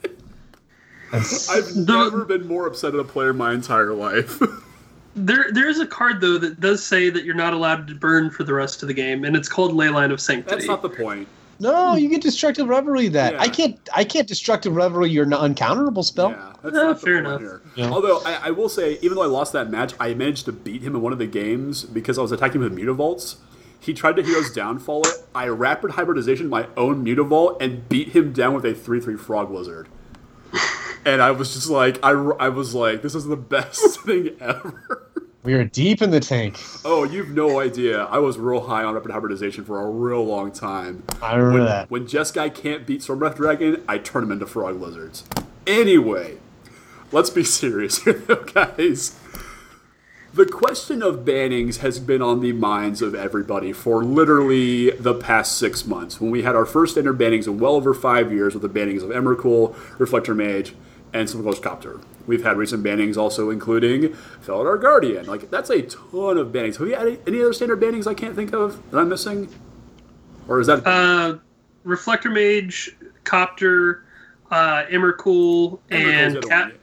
I've never been more upset at a player in my entire life. There, there is a card, though, that does say that you're not allowed to burn for the rest of the game, and it's called Leyline of Sanctity. That's not the point. No, you get Destructive Revelry that. Yeah. I can't I can't Destructive Revelry your uncounterable spell. Yeah, that's no, not fair the point enough. Here. Yeah. Although, I, I will say, even though I lost that match, I managed to beat him in one of the games because I was attacking with Mutavaults. He tried to Hero's Downfall it. I Rapid Hybridization my own Mutavault and beat him down with a three three Frog Lizard. And I was just like, I, I was like, this is the best thing ever. We are deep in the tank. Oh, you've no idea. I was real high on Rapid Hybridization for a real long time. I remember when, that. When Jeskai can't beat Stormwrath Dragon, I turn him into Frog Lizards. Anyway, let's be serious here, though, guys. The question of bannings has been on the minds of everybody for literally the past six months. When we had our first standard bannings in well over five years with the bannings of Emrakul, Reflector Mage, and Silverghost Copter. We've had recent bannings also including Felidar Guardian. Like, that's a ton of bannings. Have you had any other standard bannings I can't think of that I'm missing? Or is that... Uh, Reflector Mage, Copter, uh, Emrakul, and Cat.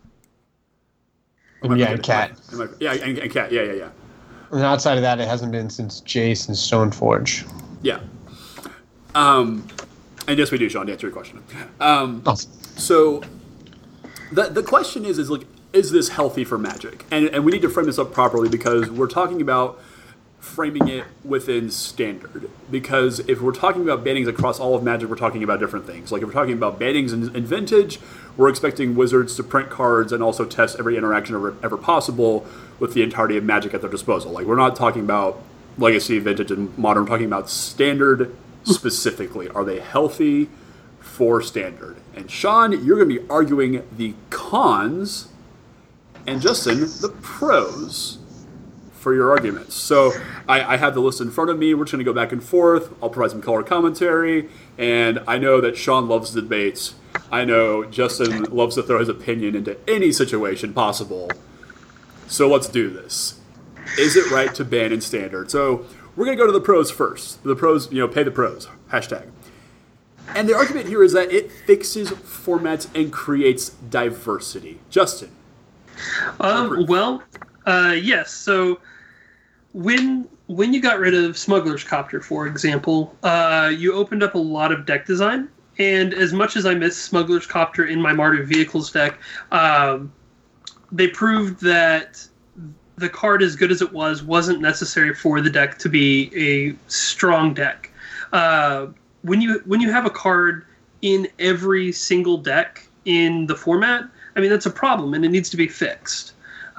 And yeah, and Cat. I, yeah, and, and Cat. Yeah, yeah, yeah. And outside of that, it hasn't been since Jace and Stoneforge. Yeah. Um, and yes, we do, Sean, to answer your question. Um, awesome. So, the the question is, is like, is this healthy for Magic? And and we need to frame this up properly because we're talking about framing it within Standard. Because if we're talking about bannings across all of Magic, we're talking about different things. Like if we're talking about bannings in, in Vintage, we're expecting Wizards to print cards and also test every interaction ever, ever possible with the entirety of Magic at their disposal. Like we're not talking about Legacy, Vintage, and Modern. We're talking about Standard specifically. Are they healthy for Standard? And Sean, you're going to be arguing the cons, and Justin, the pros for your arguments. So I, I have the list in front of me. We're just going to go back and forth. I'll provide some color commentary. And I know that Sean loves debates. I know Justin loves to throw his opinion into any situation possible. So let's do this. Is it right to ban in Standard? So we're going to go to the pros first. The pros, you know, pay the pros. Hashtag. And the argument here is that it fixes formats and creates diversity. Justin. Um, well, uh, yes. So when when you got rid of Smuggler's Copter, for example, uh, you opened up a lot of deck design. And as much as I miss Smuggler's Copter in my Mardu Vehicles deck, um, they proved that the card, as good as it was, wasn't necessary for the deck to be a strong deck. Uh, when you when you have a card in every single deck in the format, I mean, that's a problem, and it needs to be fixed.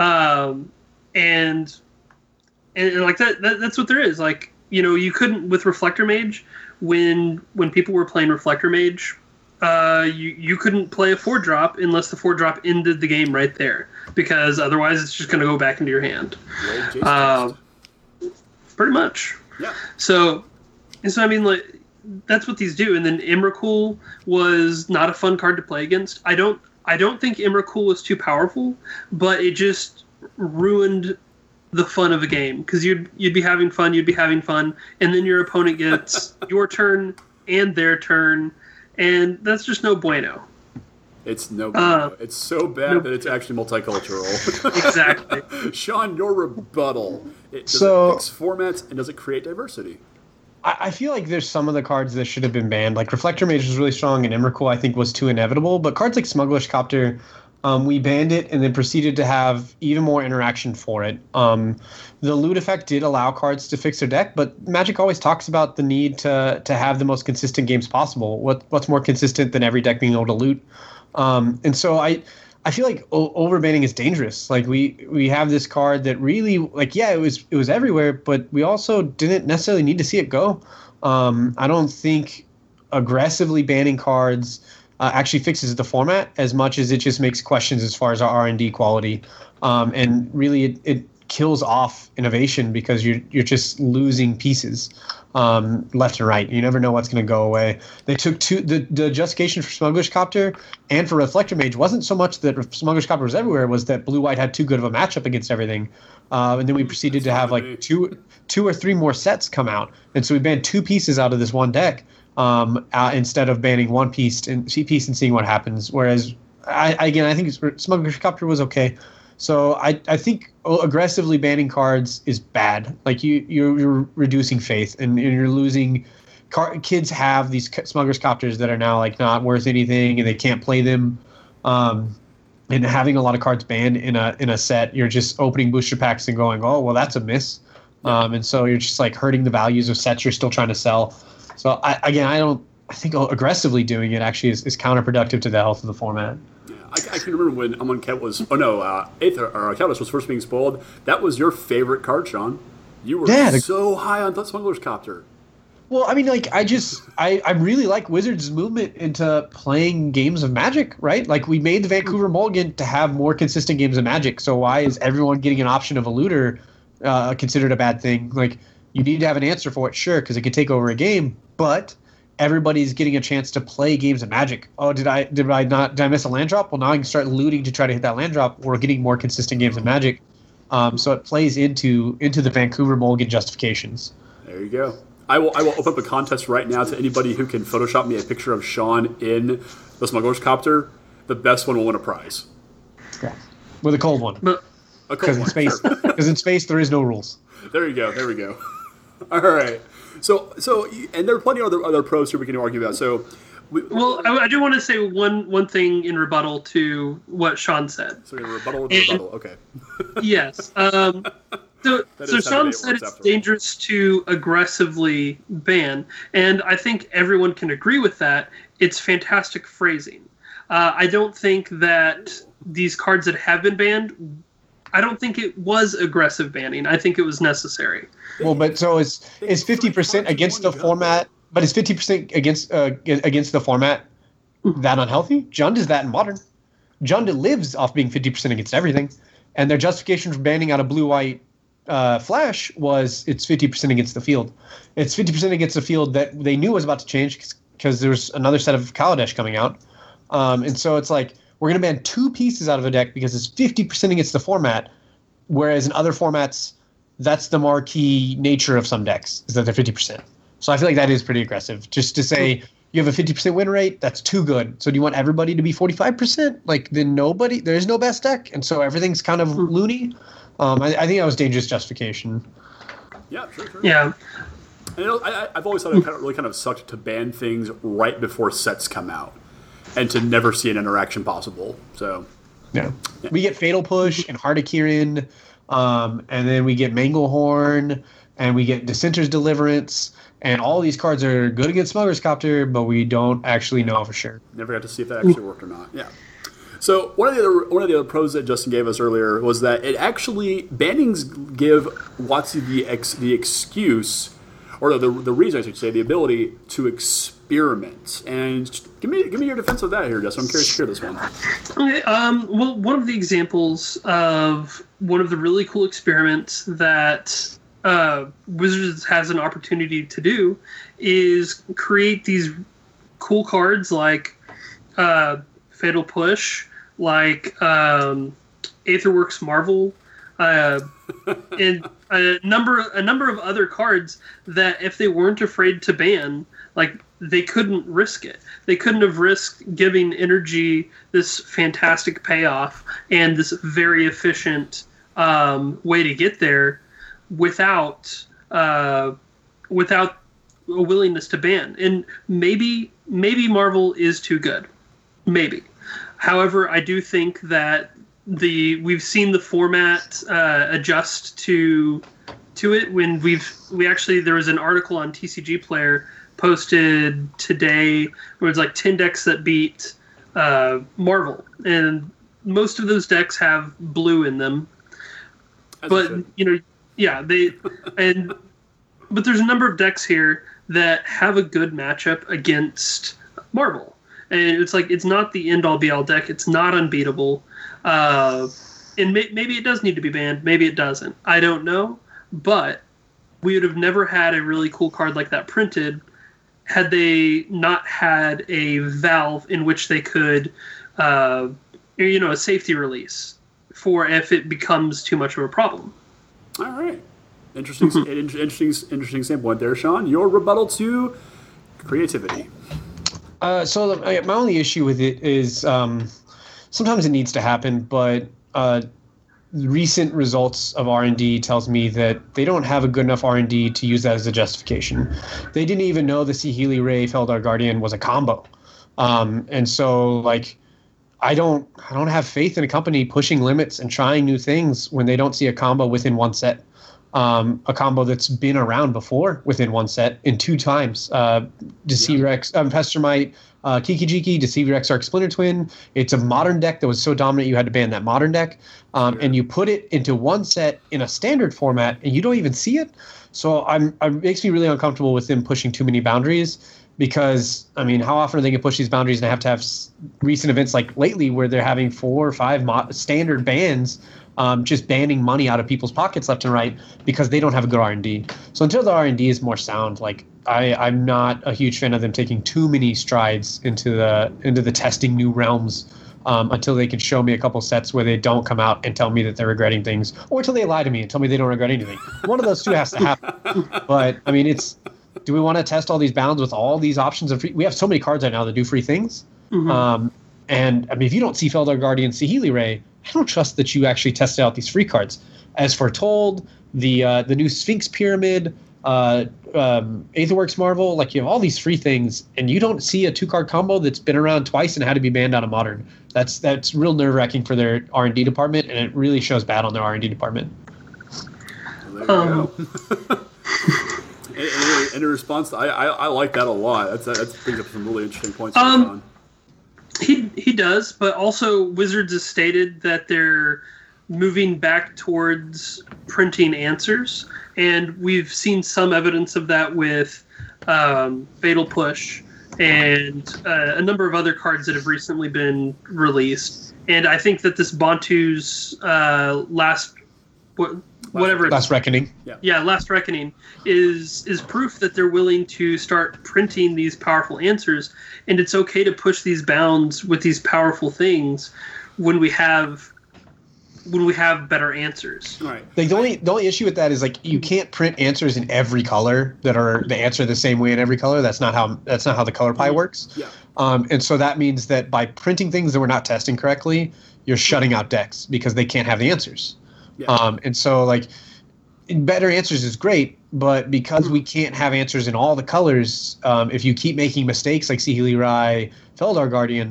Um, and, and and like that, that, that's what there is. Like, you know, you couldn't with Reflector Mage when when people were playing Reflector Mage. Uh, you, you couldn't play a four drop unless the four drop ended the game right there, because otherwise it's just going to go back into your hand. Uh, pretty much. Yeah. So, and so I mean, like, that's what these do. And then Emrakul was not a fun card to play against. I don't I don't think Emrakul was too powerful, but it just ruined the fun of a game, because you'd you'd be having fun, you'd be having fun, and then your opponent gets your turn and their turn. And that's just no bueno. It's no bueno. Uh, it's so bad no, that it's actually multicultural. Exactly. Sean, your rebuttal. It, does so, it fix formats, and does it create diversity? I, I feel like there's some of the cards that should have been banned. Like Reflector Mage was really strong, and Emrakul I think was too inevitable. But cards like Smuggler's Copter, um, we banned it and then proceeded to have even more interaction for it. Um, the loot effect did allow cards to fix their deck, but Magic always talks about the need to to have the most consistent games possible. What what's more consistent than every deck being able to loot? Um, and so I I feel like o- overbanning is dangerous. Like we we have this card that really, like, yeah, it was it was everywhere, but we also didn't necessarily need to see it go. Um, I don't think aggressively banning cards Uh, actually fixes the format as much as it just makes questions as far as our R and D quality, um, and really it, it kills off innovation, because you're you're just losing pieces um, left and right. You never know what's going to go away. They took two the, the justification for Smuggler's Copter and for Reflector Mage wasn't so much that Smuggler's Copter was everywhere, was that blue white had too good of a matchup against everything, uh, and then we proceeded to have like two two or three more sets come out, and so we banned two pieces out of this one deck. Um, uh, instead of banning one piece and piece and seeing what happens. Whereas, I, again, I think Smuggler's Copter was okay. So I, I think aggressively banning cards is bad. Like you, you're, you're reducing faith, and, and you're losing. Car- kids have these Smuggler's Copters that are now like not worth anything, and they can't play them. Um, and having a lot of cards banned in a in a set, you're just opening booster packs and going, oh well, that's a miss. Um, and so you're just like hurting the values of sets you're still trying to sell. So I, again, I don't. I think aggressively doing it actually is, is counterproductive to the health of the format. Yeah, I, I can remember when Amonkhet was. Oh no, uh, Aether or Kalos was first being spoiled. That was your favorite card, Sean. You were yeah, the, so high on Smuggler's Copter. Well, I mean, like I just I, I really like Wizards' movement into playing games of Magic, right? Like we made the Vancouver Mulligan to have more consistent games of Magic. So why is everyone getting an option of a looter uh, considered a bad thing? Like. You need to have an answer for it, sure, because it could take over a game, but everybody's getting a chance to play games of Magic. Oh, did I did I not did I miss a land drop? Well, now I can start looting to try to hit that land drop. We're getting more consistent games of Magic. Um, so it plays into into the Vancouver Mulligan justifications. There you go. I will I will open up a contest right now to anybody who can Photoshop me a picture of Sean in the Smuggler's Copter. The best one will win a prize. Yeah. With a cold one. Because in space, because in space there is no rules. There you go. There we go. All right. So, so, and there are plenty of other other pros here we can argue about. So, we, well, I, I do want to say one one thing in rebuttal to what Sean said. So, rebuttal with rebuttal. Okay. Yes. Um, so, so Sean said it's dangerous to aggressively ban, and I think everyone can agree with that. It's fantastic phrasing. Uh, I don't think that these cards that have been banned. I don't think it was aggressive banning. I think it was necessary. Well, but so is is fifty percent against the format? But is fifty percent against uh, against the format that unhealthy? Jund is that in Modern. Jund lives off being fifty percent against everything, and their justification for banning out a blue white uh, flash was it's fifty percent against the field. It's fifty percent against the field that they knew was about to change because there's another set of Kaladesh coming out, um, and so it's like. We're going to ban two pieces out of a deck because it's fifty percent against the format, whereas in other formats, that's the marquee nature of some decks, is that they're fifty percent. So I feel like that is pretty aggressive. Just to say you have a fifty percent win rate, that's too good. So do you want everybody to be forty-five percent? Like, then nobody, there is no best deck, and so everything's kind of loony. Um, I, I think that was dangerous justification. Yeah, sure, sure. Yeah. And, you know, I, I've always thought it kind of, really kind of sucked to ban things right before sets come out. And to never see an interaction possible. So, Yeah. We get Fatal Push and Heart of Kirin, um, and then we get Manglehorn, and we get Dissenter's Deliverance, and all these cards are good against Smuggler's Copter, but we don't actually know for sure. Never got to see if that actually worked or not. Yeah. So one of the other one of the other pros that Justin gave us earlier was that it actually bannings give WotC the ex, the excuse, or the the reason I should say, the ability to experiment. And give me give me your defense of that here, Justin. I'm curious to hear this one. Okay. Um, well, one of the examples of one of the really cool experiments that uh, Wizards has an opportunity to do is create these cool cards like uh, Fatal Push, like um, Aetherworks Marvel, uh, and a number a number of other cards that if they weren't afraid to ban, like they couldn't risk it. They couldn't have risked giving Energy this fantastic payoff and this very efficient um, way to get there without uh, without a willingness to ban. And maybe maybe Marvel is too good. Maybe. However, I do think that the we've seen the format uh, adjust to to it when we've we actually there was an article on T C G Player posted today where it's like ten decks that beat uh, Marvel, and most of those decks have blue in them. As but you know, yeah, they and but there's a number of decks here that have a good matchup against Marvel. And it's like, it's not the end-all be-all deck. It's not unbeatable. Uh, and may- maybe it does need to be banned. Maybe it doesn't. I don't know. But we would have never had a really cool card like that printed had they not had a valve in which they could, uh, you know, a safety release for if it becomes too much of a problem. All right. Interesting, interesting, interesting standpoint there, Sean. Your rebuttal to creativity. Uh, so the, my only issue with it is um, sometimes it needs to happen, but uh, recent results of R and D tells me that they don't have a good enough R and D to use that as a justification. They didn't even know the Saheeli Ray Feldar Guardian was a combo, um, and so like I don't I don't have faith in a company pushing limits and trying new things when they don't see a combo within one set. Um, a combo that's been around before within one set in two times. Uh, Deceiver yeah. X, um, Pestermite, uh, Kiki Jiki, Deceiver X Arc Splinter Twin. It's a modern deck that was so dominant you had to ban that modern deck. Um, yeah. And you put it into one set in a standard format and you don't even see it. So I'm, it makes me really uncomfortable with them pushing too many boundaries because, I mean, how often are they going to push these boundaries and have to have s- recent events like lately where they're having four or five mo- standard bans Um, just banning money out of people's pockets left and right because they don't have a good R and D. So until the R and D is more sound, like I, I'm not a huge fan of them taking too many strides into the into the testing new realms um, until they can show me a couple sets where they don't come out and tell me that they're regretting things, or until they lie to me and tell me they don't regret anything. One of those two has to happen. But I mean, it's do we want to test all these bounds with all these options of free? We have so many cards right now that do free things. Mm-hmm. Um, and I mean, if you don't see Feldar Guardian, Saheeli Ray, I don't trust that you actually tested out these free cards. As foretold, the uh, the new Sphinx Pyramid, uh, um, Aetherworks Marvel, like you have all these free things, and you don't see a two-card combo that's been around twice and had to be banned out of Modern. That's that's real nerve-wracking for their R and D department, and it really shows bad on their R and D department. Well, there you go. in, in, in response, to, I, I I like that a lot. That's that brings up some really interesting points. Um, He he does, but also Wizards has stated that they're moving back towards printing answers, and we've seen some evidence of that with um, Fatal Push and uh, a number of other cards that have recently been released. And I think that this Bantu's uh, last what, whatever Last Reckoning, yeah, yeah, Last Reckoning is is proof that they're willing to start printing these powerful answers. And it's okay to push these bounds with these powerful things when we have when we have better answers. Right. Like the only the only issue with that is like you can't print answers in every color that are the answer the same way in every color. That's not how that's not how the color pie works. Yeah. Um, and so that means that by printing things that we're not testing correctly, you're shutting out decks because they can't have the answers. Yeah. Um, and so like better answers is great, but because we can't have answers in all the colors, um, if you keep making mistakes like Saheeli Rai, Feldar Guardian,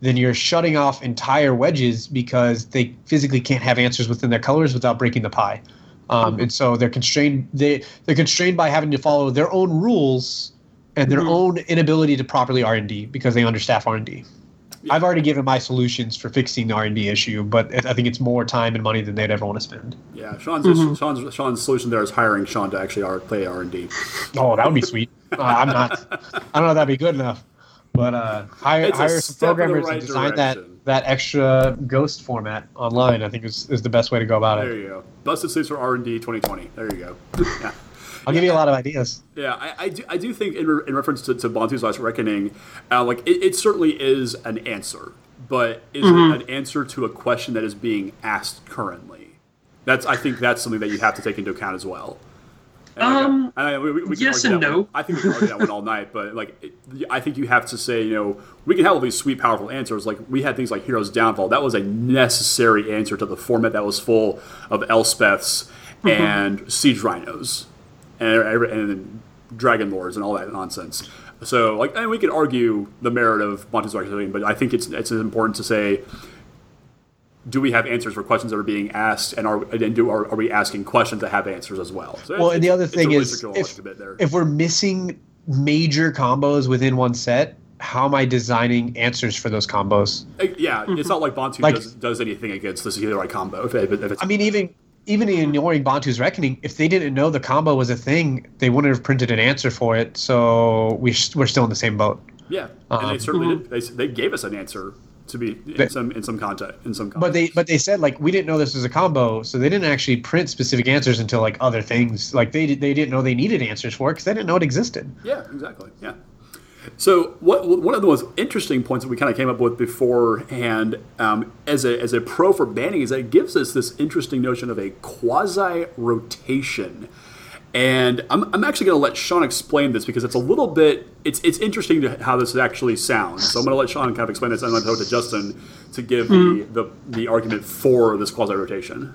then you're shutting off entire wedges because they physically can't have answers within their colors without breaking the pie. Um, and so they're constrained. They they're constrained by having to follow their own rules and their mm-hmm. own inability to properly R and D because they understaff R and D. Yeah. I've already given my solutions for fixing the R and D issue, but I think it's more time and money than they'd ever want to spend. Yeah, Sean's mm-hmm. Sean's, Sean's solution there is hiring Sean to actually R, play R and D. Oh, that would be sweet. uh, I'm not. I don't know if that'd be good enough, but uh, hire hire some programmers right and design that. That extra Ghost format online, I think, is, is the best way to go about it. There you go. Busted Sleeves for R and D twenty twenty. There you go. Yeah. I'll give you a lot of ideas. Yeah, I, I, do, I do think in, re, in reference to, to Bantu's Last Reckoning, uh, like it, it certainly is an answer, but is mm-hmm. it an answer to a question that is being asked currently? That's I think that's something that you have to take into account as well. And um, like, I, we, we yes and no. One. I think we can argue that one all night, but like, it, I think you have to say, you know, we can have all these sweet, powerful answers. Like we had things like Heroes Downfall. That was a necessary answer to the format that was full of Elspeths mm-hmm. and Siege Rhinos and, and Dragon Lords and all that nonsense. So, like, and we could argue the merit of Bantu's Reckoning, but I think it's it's important to say, do we have answers for questions that are being asked, and are and do are, are we asking questions that have answers as well? So well, and the other thing is, if, if we're missing major combos within one set, how am I designing answers for those combos? Yeah, mm-hmm. It's not like Bantu like, does, does anything against this either right combo. If, if it's, I mean, even even ignoring Bantu's Reckoning, if they didn't know the combo was a thing, they wouldn't have printed an answer for it. So we we're still in the same boat. Yeah, and um, they certainly mm-hmm. did. They, they gave us an answer. To be in they, some in some content in some context. But they but they said like we didn't know this was a combo, so they didn't actually print specific answers until like other things. Like they they didn't know they needed answers for it because they didn't know it existed. Yeah, exactly. Yeah. So what one of the most interesting points that we kind of came up with beforehand um, as a as a pro for banning is that it gives us this interesting notion of a quasi rotation. And I'm, I'm actually going to let Sean explain this because it's a little bit, it's it's interesting to how this actually sounds. So I'm going to let Sean kind of explain this and I'm going to throw it to Justin to give mm. the, the, the argument for this quasi-rotation.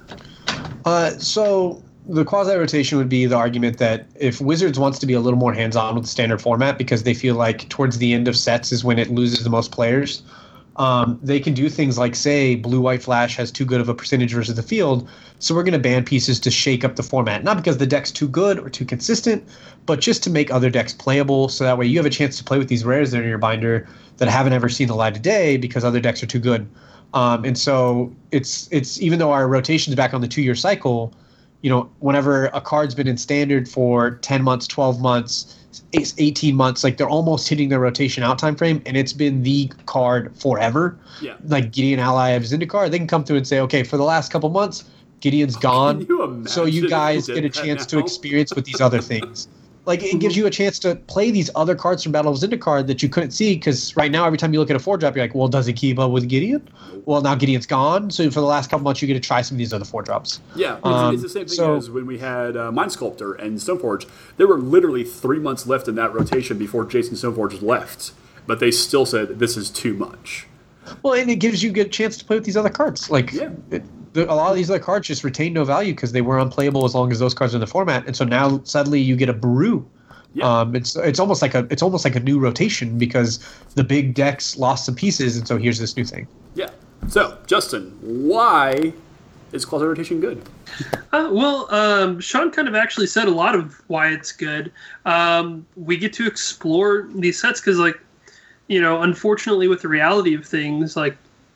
Uh, so the quasi-rotation would be the argument that if Wizards wants to be a little more hands-on with the standard format because they feel like towards the end of sets is when it loses the most players, um, they can do things like, say, Blue-White Flash has too good of a percentage versus the field, so we're going to ban pieces to shake up the format. Not because the deck's too good or too consistent, but just to make other decks playable, so that way you have a chance to play with these rares that are in your binder that haven't ever seen the light of day because other decks are too good. Um, and so it's it's even though our rotation's back on the two-year cycle, you know, whenever a card's been in Standard for ten months, twelve months, eighteen months, like they're almost hitting their rotation out time frame, and it's been the card forever. Yeah. Like Gideon Ally of Zendikar, they can come through and say, okay, for the last couple months, Gideon's gone, you so you guys get a chance to experience with these other things. Like, it gives you a chance to play these other cards from Battle of Zendikar that you couldn't see, because right now, every time you look at a four-drop, you're like, well, does it keep up with Gideon? Well, now Gideon's gone, so for the last couple months, you get to try some of these other four-drops. Yeah, it's, um, it's the same thing so, as when we had uh, Mind Sculptor and Stoneforge. There were literally three months left in that rotation before Jason Stoneforge left, but they still said, this is too much. Well, and it gives you a good chance to play with these other cards. Like, yeah. it, the, a lot of these other cards just retain no value because they were unplayable as long as those cards are in the format, and so now suddenly you get a brew. Yeah. Um, it's it's almost like a it's almost like a new rotation because the big decks lost some pieces, and so here's this new thing. Yeah. So, Justin, why is quasi rotation good? Uh, well, um, Sean kind of actually said a lot of why it's good. Um, we get to explore these sets because, like, you know, unfortunately, with the reality of things, like,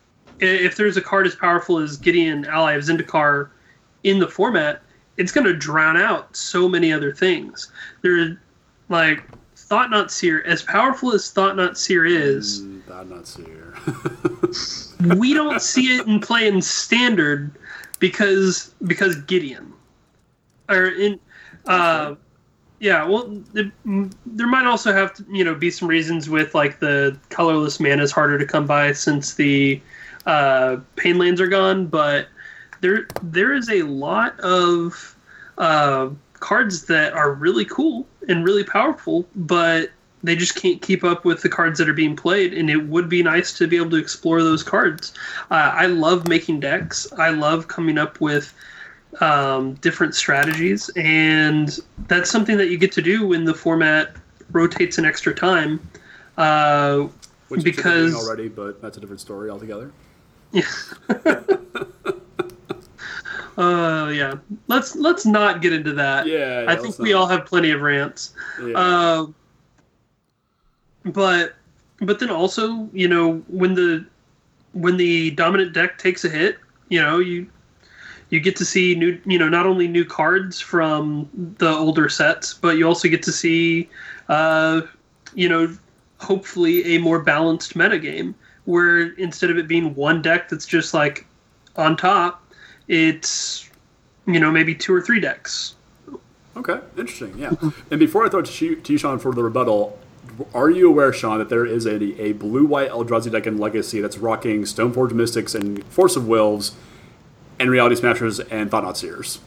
if there's a card as powerful as Gideon, Ally of Zendikar, in the format, it's going to drown out so many other things. There. Like, Thought-Knot Seer, as powerful as Thought-Knot Seer is, mm, Thought-Knot Seer. we don't see it in play in Standard because because Gideon. Or in, uh, yeah. Well, it, there might also have to, you know, be some reasons with like the colorless mana is harder to come by since the uh, Pain Lands are gone, but there there is a lot of uh, cards that are really cool and really powerful, but they just can't keep up with the cards that are being played, and it would be nice to be able to explore those cards. Uh, I love making decks. I love coming up with um, different strategies, and that's something that you get to do when the format rotates an extra time. Uh, Which because you already, but that's a different story altogether. Yeah. uh, yeah. Let's let's not get into that. Yeah, yeah I think we not. all have plenty of rants. Yeah. Uh, but but then also, you know, when the when the dominant deck takes a hit, you know, you you get to see new, you know, not only new cards from the older sets, but you also get to see, uh, you know, hopefully a more balanced metagame where instead of it being one deck that's just like on top, it's, you know, maybe two or three decks. Okay, interesting, yeah. And before I throw it to you, to you, Sean, for the rebuttal, are you aware, Sean, that there is a, a blue-white Eldrazi deck in Legacy that's rocking Stoneforge Mystics and Force of Wills and Reality Smashers and Thought-Knot Seers?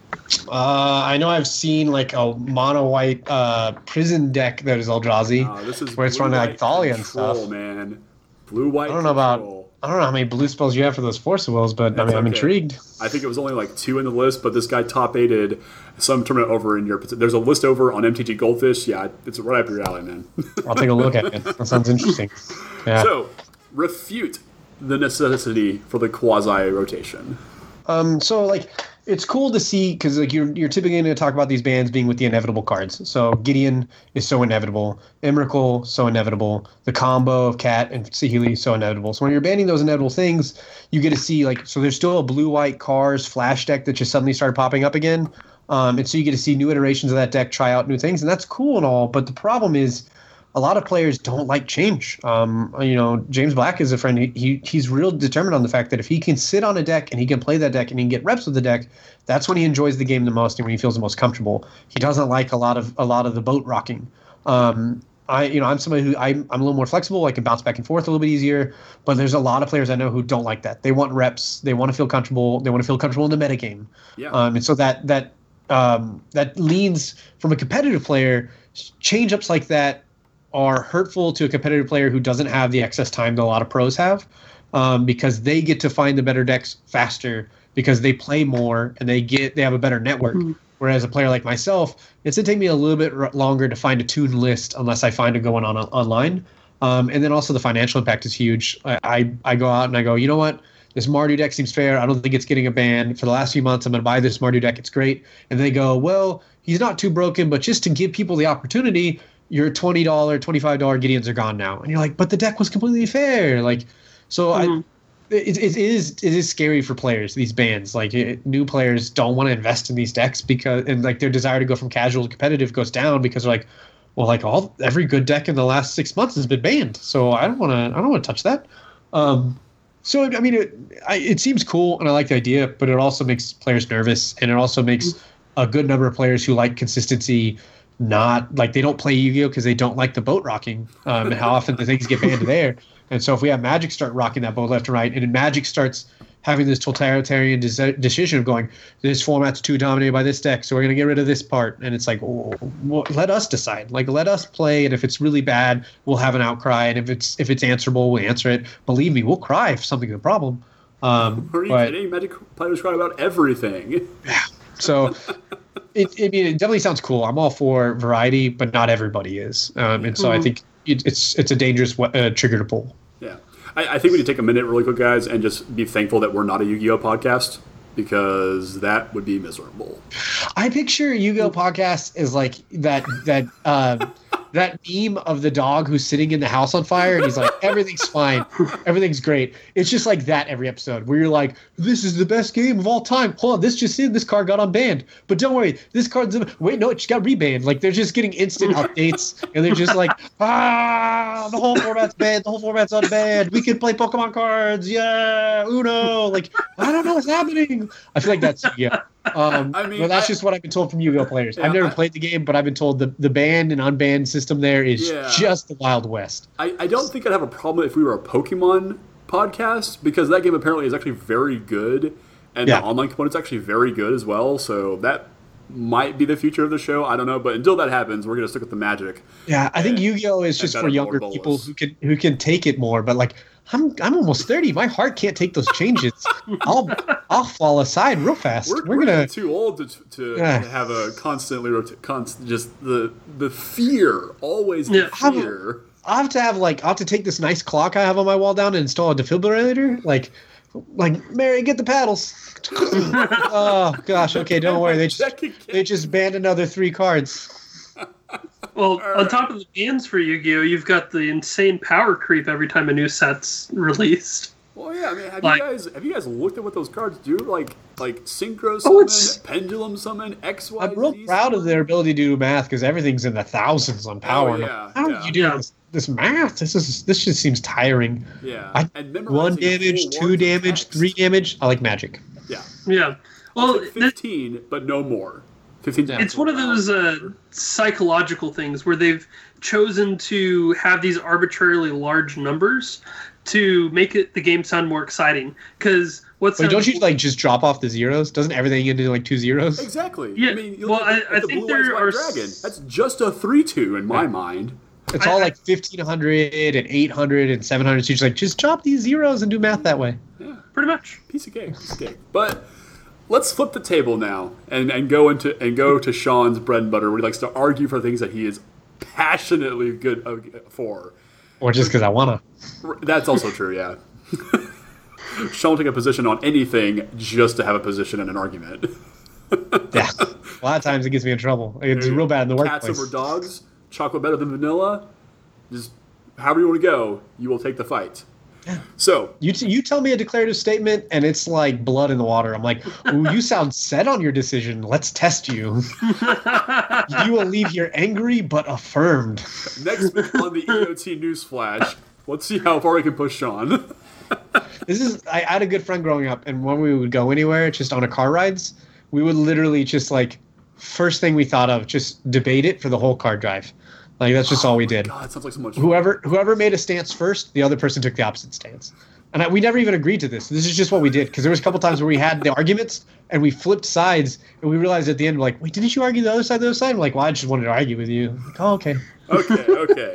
Uh, I know I've seen like a mono-white uh, prison deck that is Eldrazi, uh, this is where it's running like Thalia and stuff. Man. Blue-white I don't know control. about... I don't know how many blue spells you have for those Force of Wills, but That's I mean, I'm okay. intrigued. I think it was only like two in the list, but this guy top-aided some tournament over in Europe. There's a list over on M T G Goldfish. Yeah, it's right up your alley, man. I'll take a look at it. That sounds interesting. Yeah. So, refute the necessity for the quasi-rotation. Um, so, like, it's cool to see, because like you're you're typically going to talk about these bans being with the inevitable cards. So Gideon is so inevitable. Emrakul, so inevitable. The combo of Cat and Saheeli, so inevitable. So when you're banning those inevitable things, you get to see, like, so there's still a blue-white Cars flash deck that just suddenly started popping up again. Um, and so you get to see new iterations of that deck, try out new things, and that's cool and all. But the problem is, a lot of players don't like change. Um, you know, James Black is a friend. He, he he's real determined on the fact that if he can sit on a deck and he can play that deck and he can get reps with the deck, that's when he enjoys the game the most and when he feels the most comfortable. He doesn't like a lot of a lot of the boat rocking. Um, I you know I'm somebody who I'm I'm a little more flexible. I can bounce back and forth a little bit easier. But there's a lot of players I know who don't like that. They want reps. They want to feel comfortable. They want to feel comfortable in the metagame. Yeah. Um, and so that that um, that leans from a competitive player. Change ups like that are hurtful to a competitive player who doesn't have the excess time that a lot of pros have, um, because they get to find the better decks faster because they play more and they get they have a better network. Mm-hmm. Whereas a player like myself, it's going to take me a little bit r- longer to find a tuned list unless I find it going on, on online. Um, and then also the financial impact is huge. I, I, I go out and I go, you know what? This Mardu deck seems fair. I don't think it's getting a ban. For the last few months, I'm going to buy this Mardu deck. It's great. And they go, well, he's not too broken, but just to give people the opportunity, your twenty dollars, twenty-five dollars Gideons are gone now. And you're like, but the deck was completely fair. Like, so mm-hmm. I, it, it is it is scary for players, these bans. Like, it, new players don't want to invest in these decks because, and like their desire to go from casual to competitive goes down because they're like, well, like all every good deck in the last six months has been banned. So I don't want to, I don't want to touch that. Um, so, I mean, it, I, it seems cool and I like the idea, but it also makes players nervous and it also makes a good number of players who like consistency not like they don't play Yu-Gi-Oh because they don't like the boat rocking um, and how often the things get banned there. And so if we have Magic start rocking that boat left and right, and then Magic starts having this totalitarian des- decision of going, this format's too dominated by this deck, so we're going to get rid of this part. And it's like, oh, well, let us decide. Like, let us play, and if it's really bad, we'll have an outcry. And if it's if it's answerable, we'll answer it. Believe me, we'll cry if something's a problem. Um, Are you but, kidding? Magic players cry about everything. Yeah. So it, it, it definitely sounds cool. I'm all for variety, but not everybody is. Um, and so mm-hmm. I think it, it's it's a dangerous uh, trigger to pull. Yeah. I, I think we need to take a minute really quick, guys, and just be thankful that we're not a Yu-Gi-Oh podcast because that would be miserable. I picture Yu-Gi-Oh podcast as like that that uh, that meme of the dog who's sitting in the house on fire and he's like, everything's fine, everything's great. It's just like that every episode where you're like, this is the best game of all time. Hold on, this just in, this card got unbanned. But don't worry, this card's wait, no, it just got rebanned. Like they're just getting instant updates and they're just like, ah, the whole format's banned, the whole format's unbanned. We can play Pokemon cards, yeah, Uno. Like, I don't know what's happening. I feel like that's yeah. Um, I mean, well, that's I, just what I've been told from Yu-Gi-Oh players. Yeah, I've never I, played the game, but I've been told the, the banned and unbanned system there is yeah. just the Wild West. I, I don't think I'd have a problem if we were a Pokemon podcast because that game apparently is actually very good, and yeah. the online component's actually very good as well. So that might be the future of the show. I don't know, but until that happens, we're gonna stick with the Magic. Yeah, I think Yu-Gi-Oh is just for younger people who can who can take it more, but like. I'm I'm almost thirty. My heart can't take those changes. I'll I'll fall aside real fast. We're, we're, we're gonna too old to to, uh, to have a constantly rota- const, just the the fear always the yeah, fear. I have to have like I have to take this nice clock I have on my wall down and install a defibrillator. Like, like Mary, get the paddles. Oh gosh, okay, don't worry. They just they just banned another three cards. Well, All on right. top of the bans for Yu-Gi-Oh, you've got the insane power creep every time a new set's released. Well, yeah. I mean, have Like- you guys have you guys looked at what those cards do? Like like synchro Oh, summon, it's- pendulum summon, X Y. I'm real Z proud of summon? their ability to do math because everything's in the thousands on power. Oh, And yeah, How yeah. do you do Yeah. this, this math? This is this just seems tiring. Yeah. I- and One memorizing damage, whole two words of damage, text. three damage. I like magic. Yeah. Yeah. Well, Well, this, fifteen, but no more. Fifteen. it's one of those uh, psychological things where they've chosen to have these arbitrarily large numbers to make it the game sound more exciting. Because what's Wait, don't you like just drop off the zeros? Doesn't everything end in like two zeros? Exactly. Yeah, I mean, you well, look at, I- I the think Blue Eyes there White are Dragon. s- That's just a three two in my Yeah. mind. It's I- all I- like fifteen hundred and eight hundred and seven hundred. So you're just like, just chop these zeros and do math that way. Yeah. pretty much. Piece of cake. Piece of cake. But let's flip the table now and, and go into and go to Sean's bread and butter, where he likes to argue for things that he is passionately good uh, for. Or just because I want That's also true. Yeah. Sean will take a position on anything just to have a position in an argument. to. Yeah. A lot of times it gets me in trouble. It's real bad in the Cats workplace. over dogs, chocolate better than vanilla. Just however you want to go, you will take the fight. So You, t- you tell me a declarative statement and it's like blood in the water. I'm like, ooh, you sound set on your decision. Let's test you. You will leave here angry but affirmed. next week on the E O T News Flash, let's see how far we can push Sean. This is I, I had a good friend growing up, and when we would go anywhere, just on a car rides, we would literally just like first thing we thought of, just debate it for the whole car drive. Like that's just all we did. God, it sounds like so much fun. Whoever whoever made a stance first, the other person took the opposite stance. And I, we never even agreed to this. This is just what we did because there was a couple times where we had the arguments and we flipped sides, and we realized at the end, we're like, wait, didn't you argue the other side, the other side? I'm like, well, I just wanted to argue with you. I'm like, oh, okay. Okay, okay.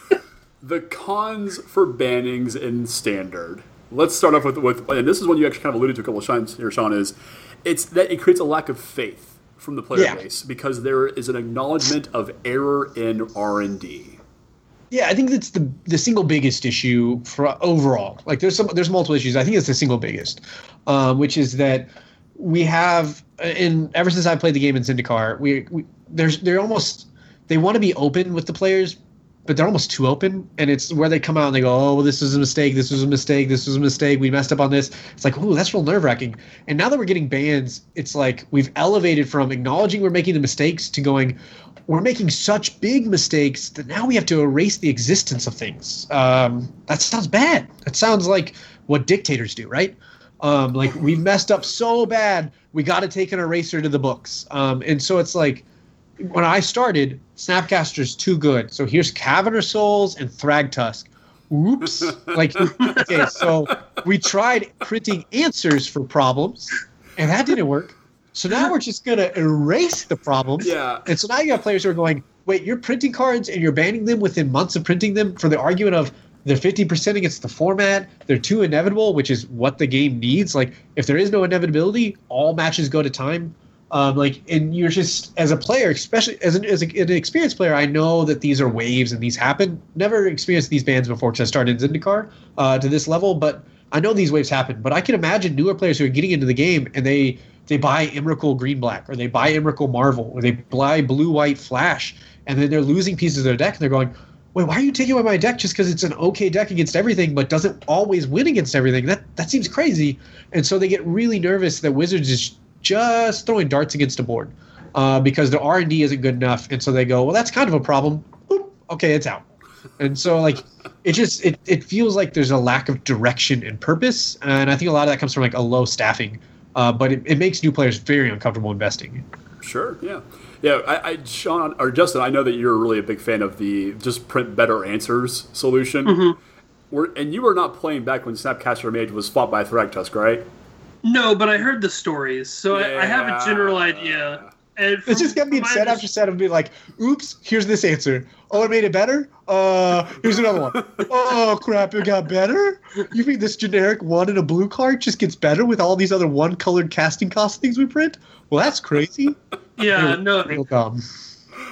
The cons for bannings in standard. Let's start off with, with, and this is one you actually kind of alluded to a couple of times here, Sean, is it's that it creates a lack of faith from the player Yeah. base because there is an acknowledgement of error in R and D. Yeah, I think that's the the single biggest issue for overall. Like, there's some there's multiple issues. I think it's the single biggest, um, which is that we have, in ever since I played the game in Zendikar, we, we there's they're almost they want to be open with the players, but they're almost too open. And it's where they come out and they go, oh, well, this was a mistake, this was a mistake, this was a mistake, we messed up on this. It's like, ooh, that's real nerve wracking. And now that we're getting bans, it's like we've elevated from acknowledging we're making the mistakes to going, we're making such big mistakes that now we have to erase the existence of things. Um, that sounds bad. That sounds like what dictators do, right? Um, like, we messed up so bad, we got to take an eraser to the books. Um, and so it's like, when I started, Snapcaster's too good. So here's Caverner Souls and Thragtusk. Oops. Like, okay, so we tried printing answers for problems, and that didn't work. So now we're just going to erase the problems. Yeah. And so now you have players who are going, wait, you're printing cards and you're banning them within months of printing them for the argument of they're fifty percent against the format, they're too inevitable, which is what the game needs. Like, if there is no inevitability, all matches go to time. Um, like, and you're just, as a player, especially as an, as a, an experienced player, I know that these are waves and these happen. Never experienced these bans before because I started in Zendikar uh, to this level, but I know these waves happen. But I can imagine newer players who are getting into the game and they they buy Emrakul Green Black, or they buy Emrakul Marvel, or they buy Blue White Flash, and then they're losing pieces of their deck, and they're going, wait, why are you taking away my deck just because it's an okay deck against everything, but doesn't always win against everything? That that seems crazy. And so they get really nervous that Wizards is just throwing darts against a board uh, because their R and D isn't good enough, and so they go, well, that's kind of a problem. Boop, okay, it's out. And so, like, it just it, it feels like there's a lack of direction and purpose, and I think a lot of that comes from like a low staffing. Uh, but it, it makes new players very uncomfortable investing. Sure, yeah. Yeah, I, I, Sean, or Justin, I know that you're really a big fan of the just print better answers solution. Mm-hmm. We're, and you were not playing back when Snapcaster Mage was fought by Thragtusk, right? No, but I heard the stories, so I, I have a general idea. And It's just kept being from my set after set of being like, oops, here's this answer. Oh, it made it better? Uh, here's another one. Oh, crap, it got better? You mean this generic one in a blue card just gets better with all these other one-colored casting cost things we print? Well, that's crazy. Yeah, no, Real dumb.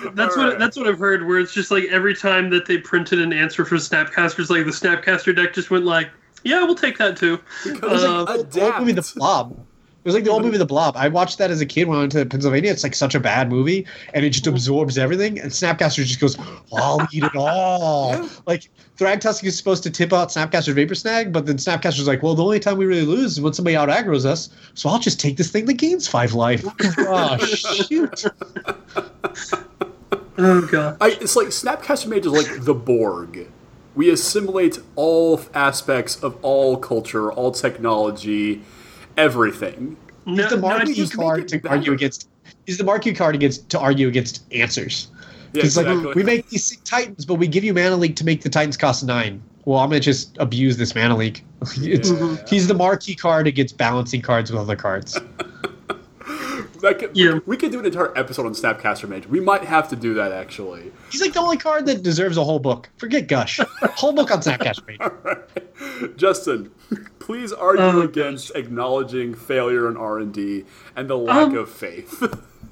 that's All what right. that's what I've heard. Where it's just like every time that they printed an answer for Snapcasters, like the Snapcaster deck just went like, yeah, we'll take that too. It was Uh, like the old movie The Blob. It was like the old movie The Blob. I watched that as a kid when I went to Pennsylvania. It's like such a bad movie, and it just absorbs everything. And Snapcaster just goes, "I'll eat it all." Yeah. Like Thragtusk is supposed to tip out Snapcaster's Vapor Snag, but then Snapcaster's like, "Well, the only time we really lose is when somebody out aggro's us. So I'll just take this thing that gains five life." Oh shoot! oh god. I, it's like Snapcaster Mage is like the Borg. We assimilate all aspects of all culture, all technology, everything. No, He's the no, marquee just make card it to better. argue against. He's the marquee card against to argue against answers. Yeah, It's exactly. like we make these sick Titans, but we give you mana leak to make the Titans cost nine. Well, I'm gonna just abuse this mana leak. It's, Yeah. He's the marquee card against balancing cards with other cards. That could, Yeah. We could do an entire episode on Snapcaster Mage. We might have to do that, actually. He's like the only card that deserves a whole book. Forget Gush. Whole book on Snapcaster Mage. Justin, please argue Oh, against acknowledging failure in R and D and the lack Um, of faith.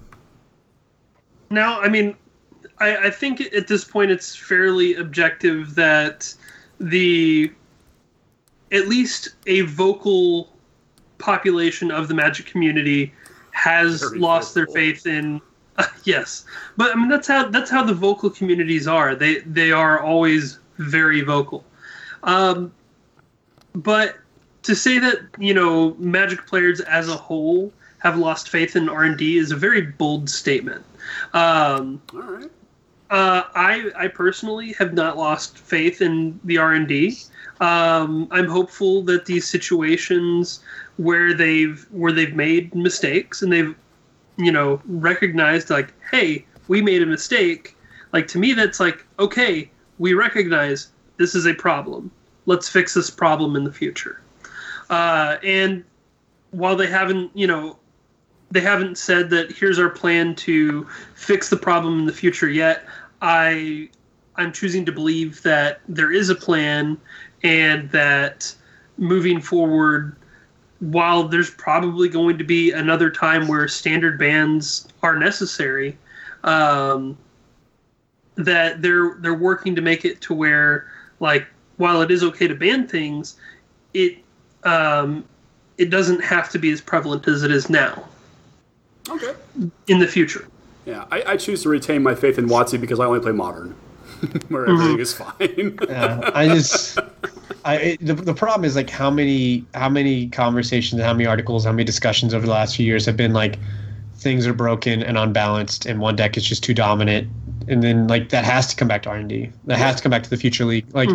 Now, I mean, I, I think at this point it's fairly objective that the at least a vocal population of the Magic community has Very lost vocal. their faith in. Yes, but I mean that's how that's how the vocal communities are. They they are always very vocal. Um, but to say that you know Magic players as a whole have lost faith in R and D is a very bold statement. Um, All right. uh, I I personally have not lost faith in the R and D. Um, I'm hopeful that these situations where they've where they've made mistakes and they've you know recognized like, hey, we made a mistake. Like to me, that's like, okay, we recognize this is a problem. Let's fix this problem in the future. Uh, and while they haven't, you know, they haven't said that here's our plan to fix the problem in the future yet. I, I'm choosing to believe that there is a plan and that moving forward, while there's probably going to be another time where standard bans are necessary, um, that they're they're working to make it to where, like, while it is okay to ban things, it um, it doesn't have to be as prevalent as it is now Okay. in the future. Yeah, I, I choose to retain my faith in WotC because I only play Modern, where everything is fine. Yeah, I just, I it, the the problem is like how many how many conversations, how many articles, how many discussions over the last few years have been like things are broken and unbalanced, and one deck is just too dominant, and then like that has to come back to R and D. That has to come back to the Future League. Like,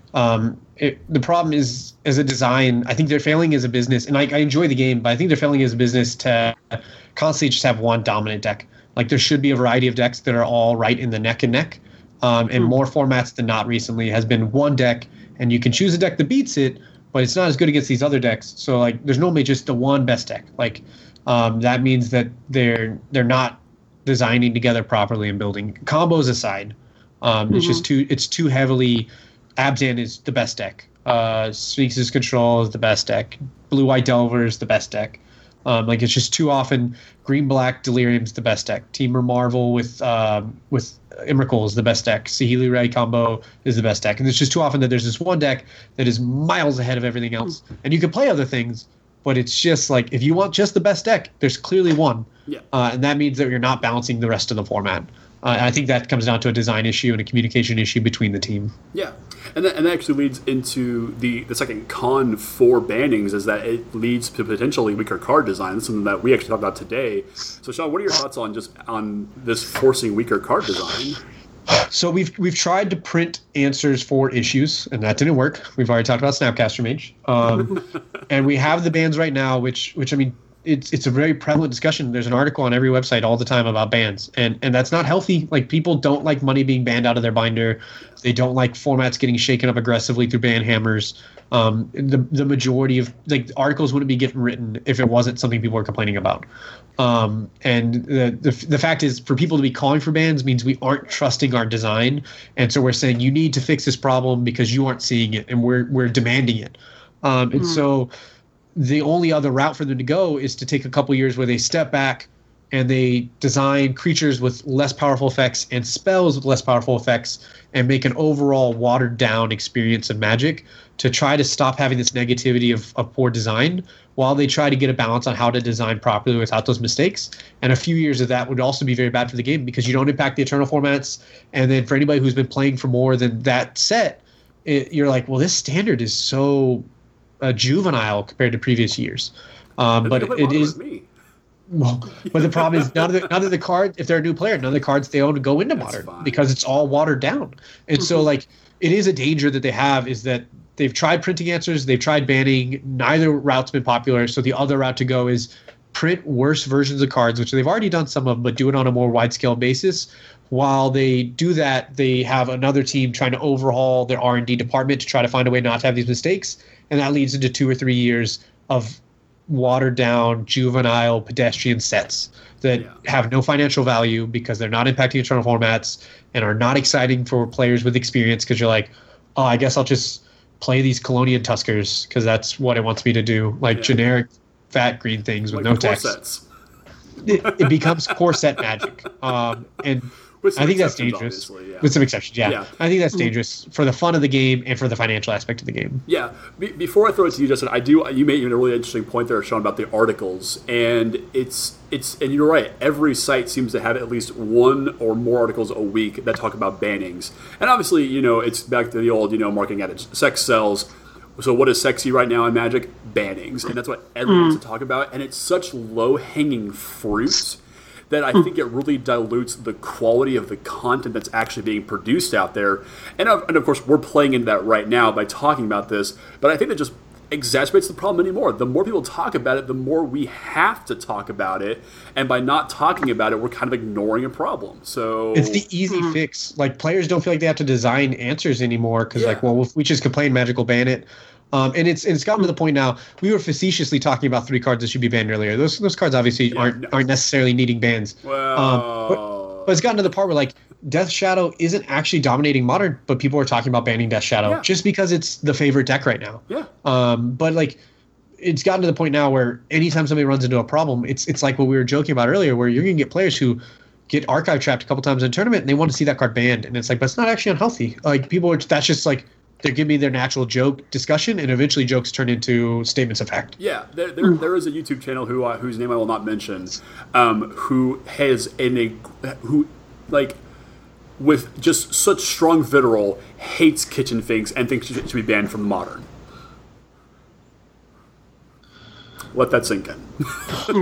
um, it, the problem is as a design, I think they're failing as a business, and like I enjoy the game, but I think they're failing as a business to constantly just have one dominant deck. Like there should be a variety of decks that are all right in the neck and neck. Um, and more formats than not recently has been one deck, and you can choose a deck that beats it, but it's not as good against these other decks. So like, there's normally just the one best deck. Like um, that means that they're they're not designing together properly and building combos aside. Um, It's just too it's too heavily. Abzan is the best deck. Uh, Sphinx's Control is the best deck. Blue White Delver is the best deck. Um, like it's just too often green black Delirium's the best deck. Teamer Marvel with um, with Emrakul is the best deck. Saheeli Ray combo is the best deck, and it's just too often that there's this one deck that is miles ahead of everything else. And you can play other things, but it's just like if you want just the best deck, there's clearly one, Yeah. uh, and that means that you're not balancing the rest of the format. Uh, and I think that comes down to a design issue and a communication issue between the team. Yeah, and that, and that actually leads into the, the second con for bannings is that it leads to potentially weaker card design. That's something that we actually talked about today. So, Sean, what are your thoughts on just on this forcing weaker card design? So we've we've tried to print answers for issues, and that didn't work. We've already talked about Snapcaster Mage, um, and we have the bans right now, which which I mean, it's it's a very prevalent discussion. There's an article on every website all the time about bans, and and that's not healthy. Like people don't like money being banned out of their binder. They don't like formats getting shaken up aggressively through ban hammers. Um, the the majority of like articles wouldn't be getting written if it wasn't something people were complaining about. Um, and the, the the fact is, for people to be calling for bans means we aren't trusting our design, and so we're saying you need to fix this problem because you aren't seeing it, and we're we're demanding it. Um, and mm-hmm. so the only other route for them to go is to take a couple years where they step back, and they design creatures with less powerful effects and spells with less powerful effects and make an overall watered down experience of Magic to try to stop having this negativity of, of poor design while they try to get a balance on how to design properly without those mistakes. And a few years of that would also be very bad for the game because you don't impact the Eternal formats. And then for anybody who's been playing for more than that set, it, you're like, well, this standard is so uh, juvenile compared to previous years. Um, but it is... Me. Well, but the problem is none of the none of the cards, if they're a new player, none of the cards they own go into That's Modern fine. Because it's all watered down. And mm-hmm. so, like, it is a danger that they have is that they've tried printing answers, they've tried banning. Neither route's been popular. So the other route to go is print worse versions of cards, which they've already done some of, but do it on a more wide scale basis. While they do that, they have another team trying to overhaul their R and D department to try to find a way not to have these mistakes, and that leads into two or three years of watered down, juvenile, pedestrian sets that yeah. have no financial value because they're not impacting Eternal formats and are not exciting for players with experience because you're like, oh, I guess I'll just play these Colonian Tuskers because that's what it wants me to do, like yeah. generic fat green things with like no text. Sets. It, it becomes core set Magic, um, and I think that's dangerous. Yeah. With some exceptions, yeah. yeah. I think that's dangerous for the fun of the game and for the financial aspect of the game. Yeah. Be- before I throw it to you, Justin, I do. You made even a really interesting point there, Sean, about the articles, and it's it's and you're right. Every site seems to have at least one or more articles a week that talk about bannings, and obviously, you know, it's back to the old, you know, marketing adage: sex sells. So what is sexy right now in Magic? Bannings, and that's what everyone wants mm. to talk about, and it's such low hanging fruit that I think it really dilutes the quality of the content that's actually being produced out there. And of, and of course, we're playing into that right now by talking about this, but I think that just exacerbates the problem anymore. The more people talk about it, the more we have to talk about it, and by not talking about it, we're kind of ignoring a problem. So it's the easy mm. fix. Like, players don't feel like they have to design answers anymore because, yeah. like, well, if we just complain, Magic will ban it. Um, and it's and it's gotten to the point now. We were facetiously talking about three cards that should be banned earlier. Those those cards obviously yeah, aren't no. aren't necessarily needing bans. Well, um, but, but it's gotten to the part where, like, Death Shadow isn't actually dominating Modern, but people are talking about banning Death Shadow yeah. just because it's the favorite deck right now. Yeah. Um, but like, it's gotten to the point now where anytime somebody runs into a problem, it's it's like what we were joking about earlier, where you're gonna get players who get archive trapped a couple times in a tournament and they want to see that card banned, and it's like, but it's not actually unhealthy. Like, people are that's just like. They're giving me their natural joke discussion, and eventually jokes turn into statements of fact. Yeah, there there, there is a YouTube channel who uh, whose name I will not mention, um, who has in a who like with just such strong vitriol hates Kitchen Finks and thinks it should be banned from Modern. Let that sink in.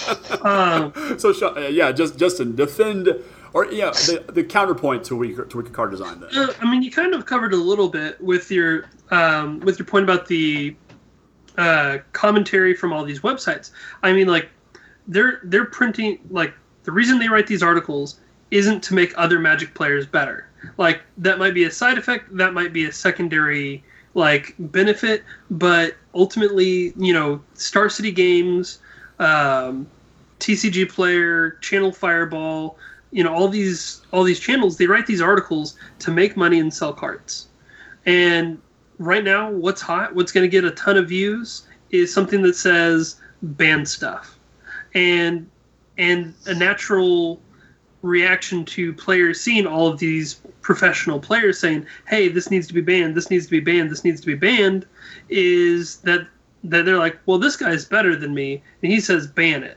uh, so uh, yeah, just Justin, defend. Or yeah, the, the counterpoint to weaker to weaker card design. Then uh, I mean, you kind of covered a little bit with your um, with your point about the uh, commentary from all these websites. I mean, like they're they're printing like the reason they write these articles isn't to make other Magic players better. Like, that might be a side effect, that might be a secondary like benefit, but ultimately, you know, Star City Games, um, T C G Player, Channel Fireball. You know, all these all these channels, they write these articles to make money and sell cards. And right now, what's hot, what's going to get a ton of views is something that says ban stuff. And and a natural reaction to players seeing all of these professional players saying, hey, this needs to be banned, this needs to be banned, this needs to be banned, is that, that they're like, well, this guy's better than me, and he says ban it.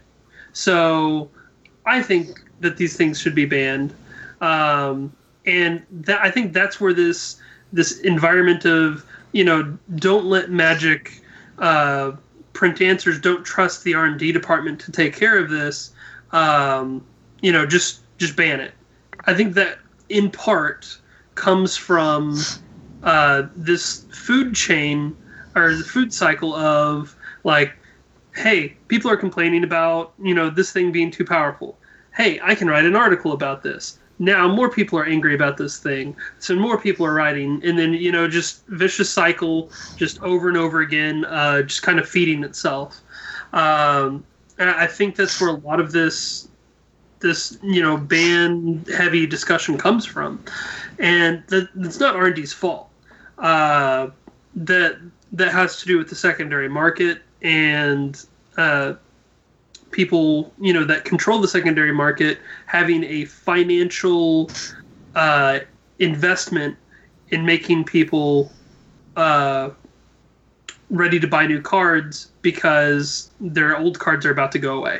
So I think that these things should be banned, um, and that I think that's where this this environment of, you know, don't let Magic uh, print answers, don't trust the R and D department to take care of this, um, you know, just just ban it. I think that in part comes from uh, this food chain or the food cycle of like, hey, people are complaining about, you know, this thing being too powerful. Hey, I can write an article about this. Now more people are angry about this thing, so more people are writing, and then, you know, just vicious cycle, just over and over again, uh, just kind of feeding itself. Um, and I think that's where a lot of this, this you know, ban-heavy discussion comes from, and that it's not R and D's fault. Uh, that that has to do with the secondary market and. Uh, people, you know, that control the secondary market having a financial uh, investment in making people uh, ready to buy new cards because their old cards are about to go away.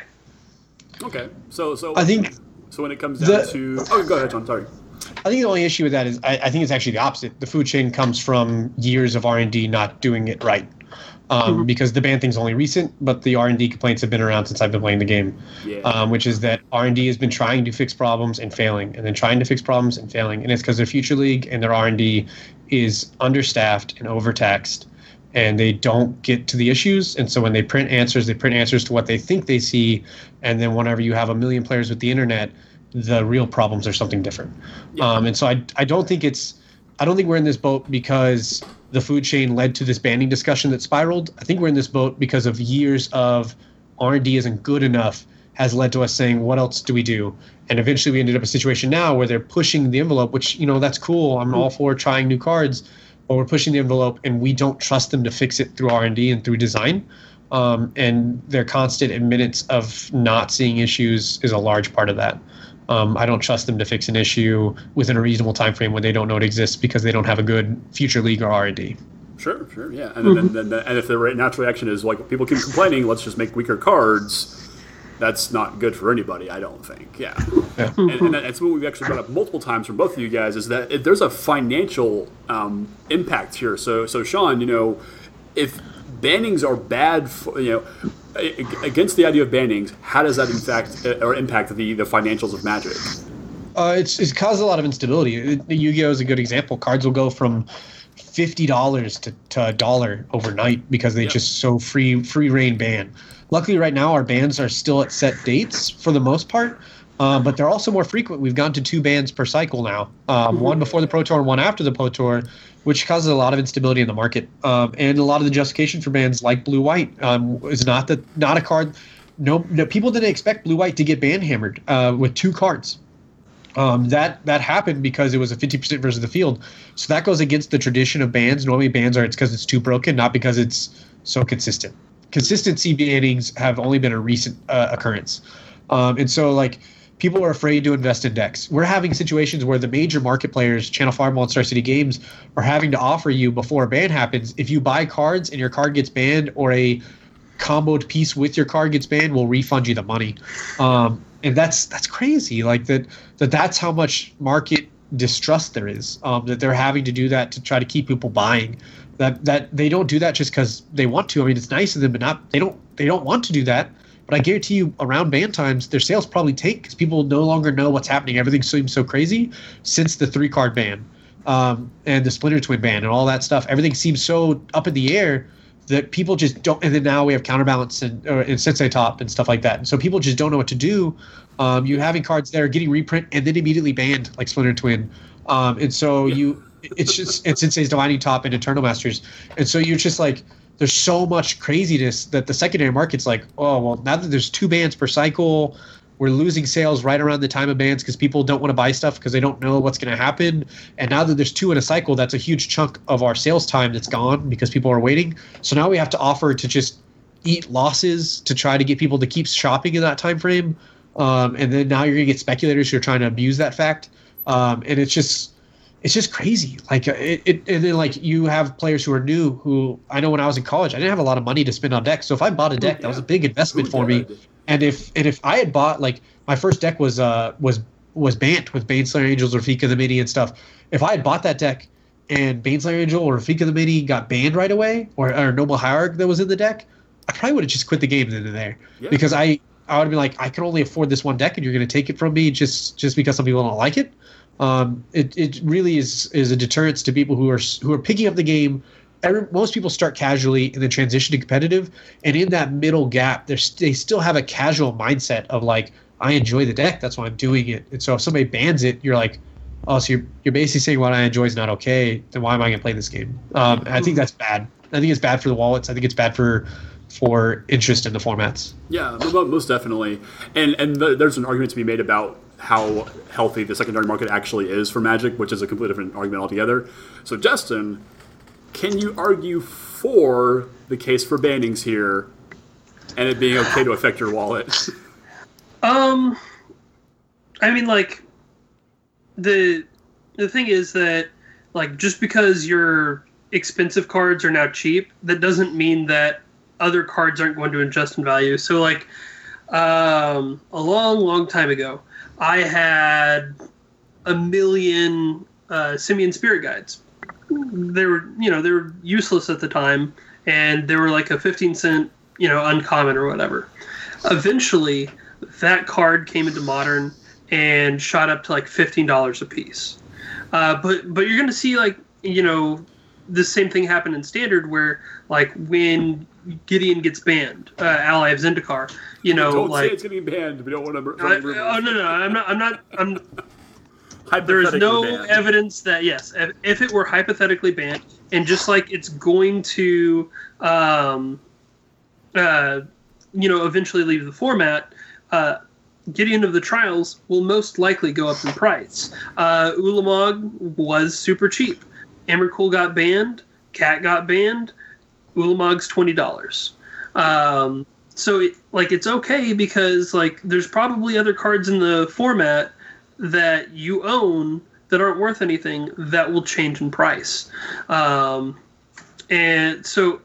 Okay, so so I think so when it comes down the, to oh, go ahead, John. Sorry. I think the only issue with that is I, I think it's actually the opposite. The food chain comes from years of R and D not doing it right. Um, mm-hmm. Because the ban thing's only recent, but the R and D complaints have been around since I've been playing the game. Yeah. Um, which is that R and D has been trying to fix problems and failing, and then trying to fix problems and failing, and it's because their Future League and their R and D is understaffed and overtaxed, and they don't get to the issues. And so when they print answers, they print answers to what they think they see, and then whenever you have a million players with the internet, the real problems are something different. Yeah. Um, and so I I don't think it's I don't think we're in this boat because the food chain led to this banning discussion that spiraled. I think we're in this boat because of years of R and D isn't good enough has led to us saying, what else do we do? And eventually we ended up in a situation now where they're pushing the envelope, which, you know, that's cool. I'm all for trying new cards, but we're pushing the envelope and we don't trust them to fix it through R and D and through design. Um, and their constant admittance of not seeing issues is a large part of that. Um, I don't trust them to fix an issue within a reasonable time frame when they don't know it exists because they don't have a good Future League or R and D. Sure, sure, yeah. And then, mm-hmm. then, then, and if the natural reaction is like people keep complaining, let's just make weaker cards, that's not good for anybody, I don't think. Yeah. yeah. And, and that's what we've actually brought up multiple times from both of you guys is that if there's a financial um, impact here. So, so Sean, you know, if bannings are bad, for, you know, against the idea of bannings, how does that in fact or impact the, the financials of Magic? Uh, it's it's caused a lot of instability. Yu-Gi-Oh is a good example. Cards will go from fifty dollars to to a dollar overnight because they yep. just so free free reign ban. Luckily, right now our bans are still at set dates for the most part, uh, but they're also more frequent. We've gone to two bans per cycle now, um, mm-hmm. one before the Pro Tour and one after the Pro Tour, which causes a lot of instability in the market. Um, and a lot of the justification for bans like blue-white um, is not the not a card. No, no, people didn't expect blue-white to get ban hammered uh, with two cards. Um, that that happened because it was a fifty percent versus the field. So that goes against the tradition of bans. Normally bans are it's because it's too broken, not because it's so consistent. Consistency bannings have only been a recent uh, occurrence. Um, and so like people are afraid to invest in decks. We're having situations where the major market players, Channel Fireball and Star City Games, are having to offer you before a ban happens, if you buy cards and your card gets banned or a comboed piece with your card gets banned, we'll refund you the money. Um, and that's that's crazy. Like that, that that's how much market distrust there is, um, that they're having to do that to try to keep people buying. That that they don't do that just because they want to. I mean, it's nice of them, but not they don't they don't want to do that. But I guarantee you, around ban times, their sales probably tank because people no longer know what's happening. Everything seems so crazy since the three card ban um, and the Splinter Twin ban and all that stuff. Everything seems so up in the air that people just don't. And then now we have Counterbalance and, or, and Sensei Top and stuff like that. And so people just don't know what to do. Um, you having cards there getting reprint and then immediately banned like Splinter Twin. Um, and so you, it's just it's Sensei's Divining Top and Eternal Masters. And so you're just like, there's so much craziness that the secondary market's like, oh, well, now that there's two bans per cycle, we're losing sales right around the time of bans because people don't want to buy stuff because they don't know what's going to happen. And now that there's two in a cycle, that's a huge chunk of our sales time that's gone because people are waiting. So now we have to offer to just eat losses to try to get people to keep shopping in that time frame. Um, and then now you're going to get speculators who are trying to abuse that fact. Um, and it's just... It's just crazy. Like it, it, and then like you have players who are new. Who I know when I was in college, I didn't have a lot of money to spend on decks. So if I bought a deck, yeah. that was a big investment Ooh, for yeah. me. And if and if I had bought like my first deck was uh was was Bant with Baneslayer Angels or Rafika the Mini and stuff. If I had bought that deck and Baneslayer Angel or Rafika the Mini got banned right away, or, or Noble Hierarch that was in the deck, I probably would have just quit the game then and there yeah. because I I would be like I can only afford this one deck and you're going to take it from me just just because some people don't like it. Um, it it really is is a deterrence to people who are who are picking up the game. Every, most people start casually and then transition to competitive, and in that middle gap, they they still have a casual mindset of like, I enjoy the deck, that's why I'm doing it. And so if somebody bans it, you're like, oh, so you're you're basically saying what I enjoy is not okay. Then why am I going to play this game? Um, I think that's bad. I think it's bad for the wallets. I think it's bad for for interest in the formats. Yeah, most definitely. And and the, there's an argument to be made about how healthy the secondary market actually is for Magic, which is a completely different argument altogether. So, Justin, can you argue for the case for bannings here and it being okay to affect your wallet. Um, I mean, like the the thing is that like just because your expensive cards are now cheap, that doesn't mean that other cards aren't going to adjust in value. So like um, a long, long time ago, I had a million uh, Simian Spirit Guides. They were, you know, they were useless at the time, and they were like a fifteen cent, you know, uncommon or whatever. Eventually, that card came into Modern and shot up to like fifteen dollars a piece. Uh, but but you're going to see like, you know, the same thing happen in Standard where like when Gideon gets banned, uh, Ally of Zendikar, you know, don't like say it's getting banned. We don't want to. I, oh no no I'm not I'm not I'm. There's Hypothetically no banned. evidence that yes, if, if it were hypothetically banned, and just like it's going to, um, uh, you know, eventually leave the format, uh, Gideon of the Trials will most likely go up in price. Uh, Ulamog was super cheap. Emrakul got banned. Cat got banned. Ulamog's twenty dollars. Um, so it, like it's okay because like there's probably other cards in the format that you own that aren't worth anything that will change in price. Um, and so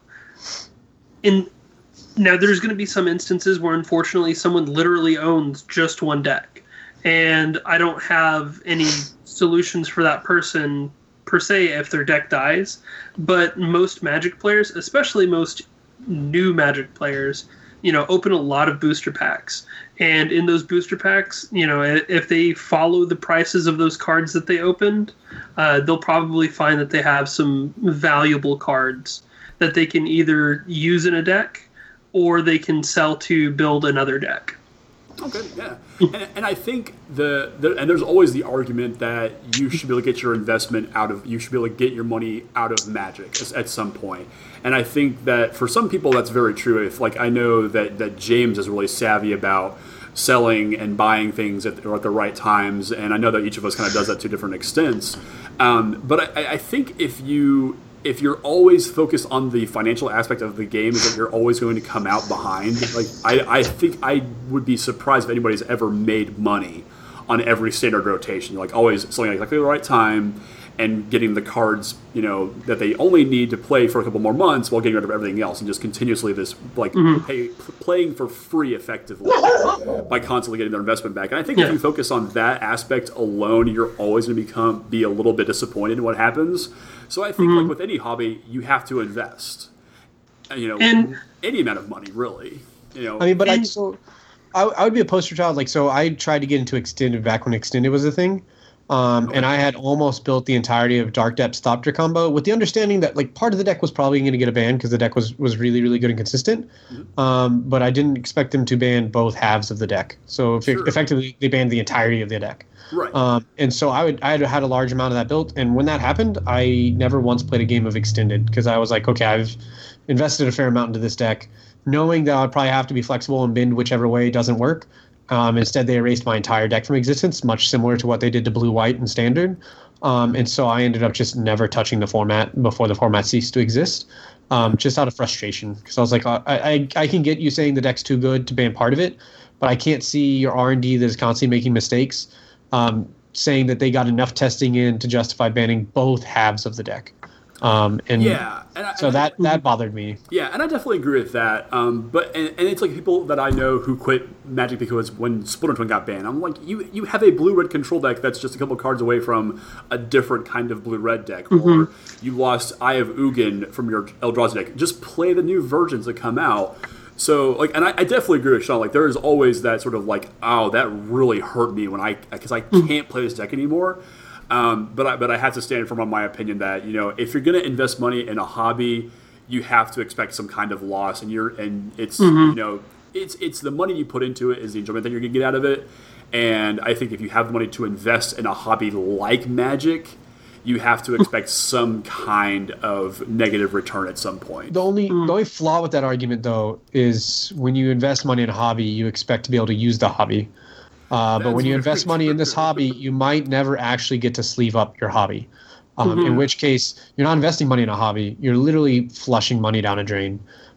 in now there's going to be some instances where unfortunately someone literally owns just one deck, and I don't have any solutions for that person per se if their deck dies. But most Magic players, especially most new Magic players, you know, open a lot of booster packs. And in those booster packs, you know, if they follow the prices of those cards that they opened, uh, they'll probably find that they have some valuable cards that they can either use in a deck or they can sell to build another deck. Okay, yeah. and, and I think the, the and there's always the argument that you should be able to get your investment out of, you should be able to get your money out of Magic at some point. And I think that for some people that's very true. If like I know that, that James is really savvy about selling and buying things at, at the right times, and I know that each of us kind of does that to different extents. Um, but I, I think if you if you're always focused on the financial aspect of the game, is that you're always going to come out behind. Like I, I think I would be surprised if anybody's ever made money on every Standard rotation. Like always selling at exactly the right time and getting the cards, you know, that they only need to play for a couple more months while getting rid of everything else, and just continuously this like Mm-hmm. pay, playing for free effectively by constantly getting their investment back. And I think Yeah. if you focus on that aspect alone, you're always going to become be a little bit disappointed in what happens. So I think Mm-hmm. like with any hobby, you have to invest, you know, And- any amount of money really. You know, I mean, but I And- so I, I would be a poster child. Like, so I tried to get into Extended back when Extended was a thing. Um, and I had almost built the entirety of Dark Depths Thopter combo with the understanding that like part of the deck was probably going to get a ban because the deck was was really really good and consistent. Um, but I didn't expect them to ban both halves of the deck. So if Sure. effectively they banned the entirety of the deck. right. Um, and so I would I had had a large amount of that built, and when that happened, I never once played a game of Extended because I was like, okay, I've invested a fair amount into this deck, knowing that I'd probably have to be flexible and bend whichever way doesn't work. Um, instead, they erased my entire deck from existence, much similar to what they did to Blue White and Standard. Um, and so I ended up just never touching the format before the format ceased to exist, um, just out of frustration. Because I was like, I, I I can get you saying the deck's too good to ban part of it, but I can't see your R and D that is constantly making mistakes um, saying that they got enough testing in to justify banning both halves of the deck. Um, and yeah. And I, so and I- that, that bothered me. Yeah, and I definitely agree with that. Um, but and, and it's like people that I know who quit Magic because when Splinter Twin got banned, I'm like, you you have a blue red control deck that's just a couple cards away from a different kind of blue red deck, Mm-hmm. or you lost Eye of Ugin from your Eldrazi deck. Just play the new versions that come out. So like, and I, I definitely agree with Sean. Like, there is always that sort of like, oh, that really hurt me when I because I can't play this deck anymore. Um, but I, but I have to stand firm on my opinion that, you know, if you're going to invest money in a hobby, you have to expect some kind of loss, and you're and it's you know it's it's the money you put into it is the enjoyment that you're going to get out of it. And I think if you have the money to invest in a hobby like Magic, you have to expect some kind of negative return at some point. The only the only flaw with that argument, though, is when you invest money in a hobby, you expect to be able to use the hobby. Uh, but That's when you very invest money in this true. hobby, you might never actually get to sleeve up your hobby. Um, Mhm. In which case, you're not investing money in a hobby; you're literally flushing money down a drain.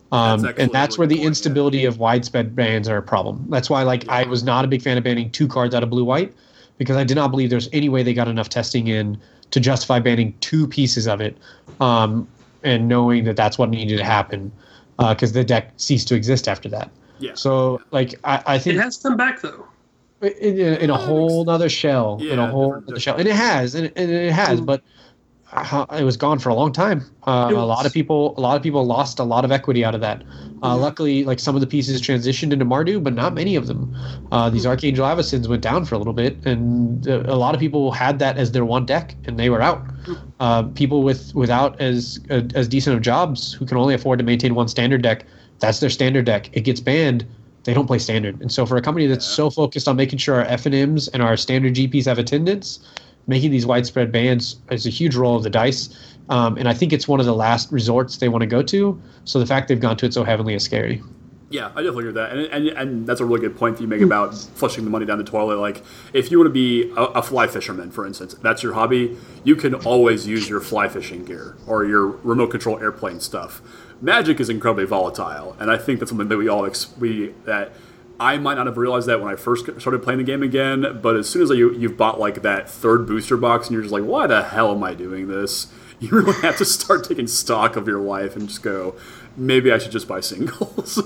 Um, That's and that's actually a where really the good point, instability yeah. of widespread bans are a problem. That's why, like, I was not a big fan of banning two cards out of blue white because I did not believe there's any way they got enough testing in to justify banning two pieces of it, um, and knowing that that's what needed to happen because uh, the deck ceased to exist after that. Yeah. So, like, I, I think It has come back though. in, in, in a whole other shell, in Yeah, a whole different- other shell, and it has, and, and it has, Mm. but uh, it was gone for a long time. Uh, It a lot was. of people, a lot of people lost a lot of equity out of that. Uh, Mhm. Luckily, like some of the pieces transitioned into Mardu, but not many of them. Uh, these Archangel Avacins went down for a little bit, and uh, a lot of people had that as their one deck, and they were out. Uh, people with without as uh, as decent of jobs who can only afford to maintain one standard deck, that's their standard deck. It gets banned. They don't play standard. And so for a company that's Yeah. so focused on making sure our F and Ms and our standard G Ps have attendance, making these widespread bans is a huge roll of the dice. Um, and I think it's one of the last resorts they want to go to. So the fact they've gone to it so heavily is scary. Yeah, I definitely agree with that, and, and and that's a really good point that you make about flushing the money down the toilet. Like, if you want to be a, a fly fisherman, for instance, that's your hobby, you can always use your fly fishing gear or your remote control airplane stuff. Magic is incredibly volatile, and I think that's something that we all ex- we that I might not have realized that when I first started playing the game again. But as soon as you you've bought like that third booster box, and you're just like, why the hell am I doing this? You really have to start taking stock of your life and just go, maybe I should just buy singles.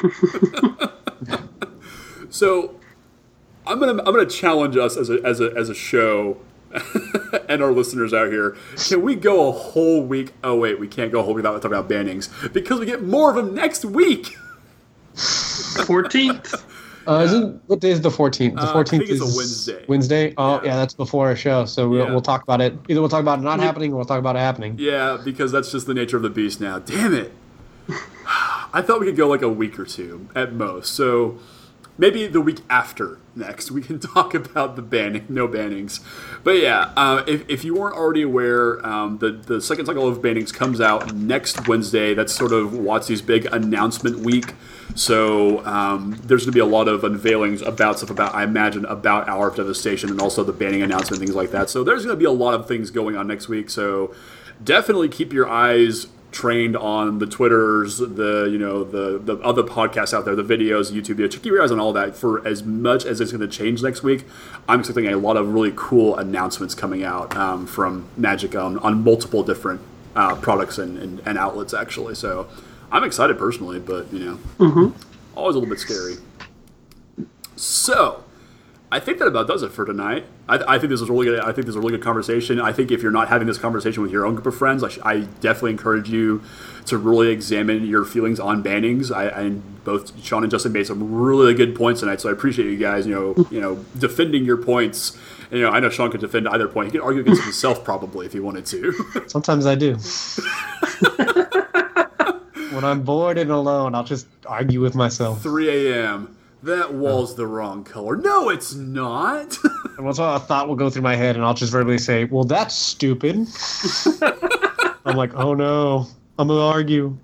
So I'm gonna I'm gonna challenge us as a as a as a show and our listeners out here. Can we go a whole week? Oh wait, we can't go a whole week without talking about bannings because we get more of them next week. fourteenth. Uh, isn't what day is the fourteenth? The Uh, I fourteenth think it's a is Wednesday. Wednesday. Oh Yeah. yeah, that's before our show, so we'll, Yeah. we'll talk about it. Either we'll talk about it not happening, or we'll talk about it happening. Yeah, because that's just the nature of the beast now. Damn it! I thought we could go like a week or two at most. So maybe the week after next we can talk about the banning, no bannings. But yeah, uh, if, if you weren't already aware, um, the the second cycle of bannings comes out next Wednesday. That's sort of WotC's big announcement week. So um, there's going to be a lot of unveilings about stuff about, I imagine, about Hour of Devastation and also the banning announcement, things like that. So there's going to be a lot of things going on next week. So definitely keep your eyes trained on the Twitters, the you know the the other podcasts out there, the videos, YouTube videos. Keep your eyes on all that for as much as it's going to change next week. I'm expecting a lot of really cool announcements coming out um, from Magic on, on multiple different uh, products and, and, and outlets actually. So I'm excited personally, but you know, Mm-hmm. always a little bit scary. So I think that about does it for tonight. I, I think this was really good. I think this is a really good conversation. I think if you're not having this conversation with your own group of friends, I, sh- I definitely encourage you to really examine your feelings on bannings. I, I both Sean and Justin made some really good points tonight, so I appreciate you guys. You know, you know, defending your points. And, you know, I know Sean could defend either point. He could argue against himself probably if he wanted to. Sometimes I do. When I'm bored and alone, I'll just argue with myself. three a.m. That wall's the wrong color. No, it's not. And once a thought will go through my head, and I'll just verbally say, "Well, that's stupid." I'm like, "Oh no, I'm gonna argue."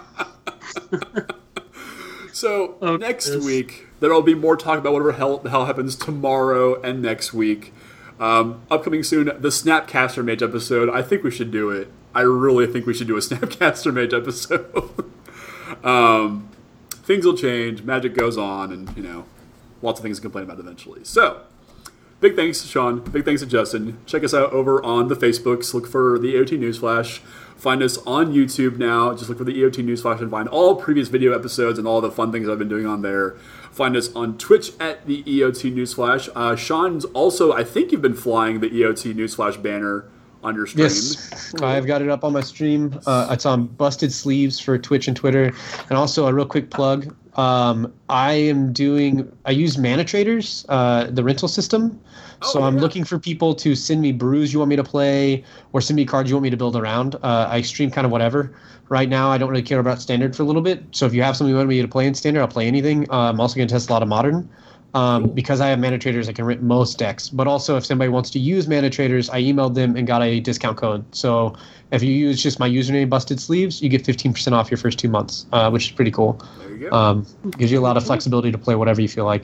So Oh, next yes. week there'll be more talk about whatever hell the hell happens tomorrow and next week. Um, upcoming soon, the Snapcaster Mage episode. I think we should do it. I really think we should do a Snapcaster Mage episode. um, things will change. Magic goes on, and you know, lots of things to complain about eventually. So. Big thanks to Sean. Big thanks to Justin. Check us out over on the Facebooks. Look for the E O T Newsflash. Find us on YouTube now. Just look for the E O T Newsflash and find all previous video episodes and all the fun things I've been doing on there. Find us on Twitch at the E O T Newsflash. Uh, Sean's also, I think you've been flying the E O T Newsflash banner on your stream. Yes, I've got it up on my stream. Uh, it's on Busted Sleeves for Twitch and Twitter. And also a real quick plug. Um, I am doing, I use Mana Traders, uh, the rental system. So Oh, I'm yeah. looking for people to send me brews you want me to play or send me cards you want me to build around. Uh, I stream kind of whatever. Right now, I don't really care about Standard for a little bit. So if you have something you want me to play in Standard, I'll play anything. Uh, I'm also going to test a lot of Modern. Um, because I have Mana Traders, I can rent most decks. But also, if somebody wants to use Mana Traders, I emailed them and got a discount code. So if you use just my username, Busted Sleeves, you get fifteen percent off your first two months, uh, which is pretty cool. There you go. Um, gives you a lot of flexibility to play whatever you feel like.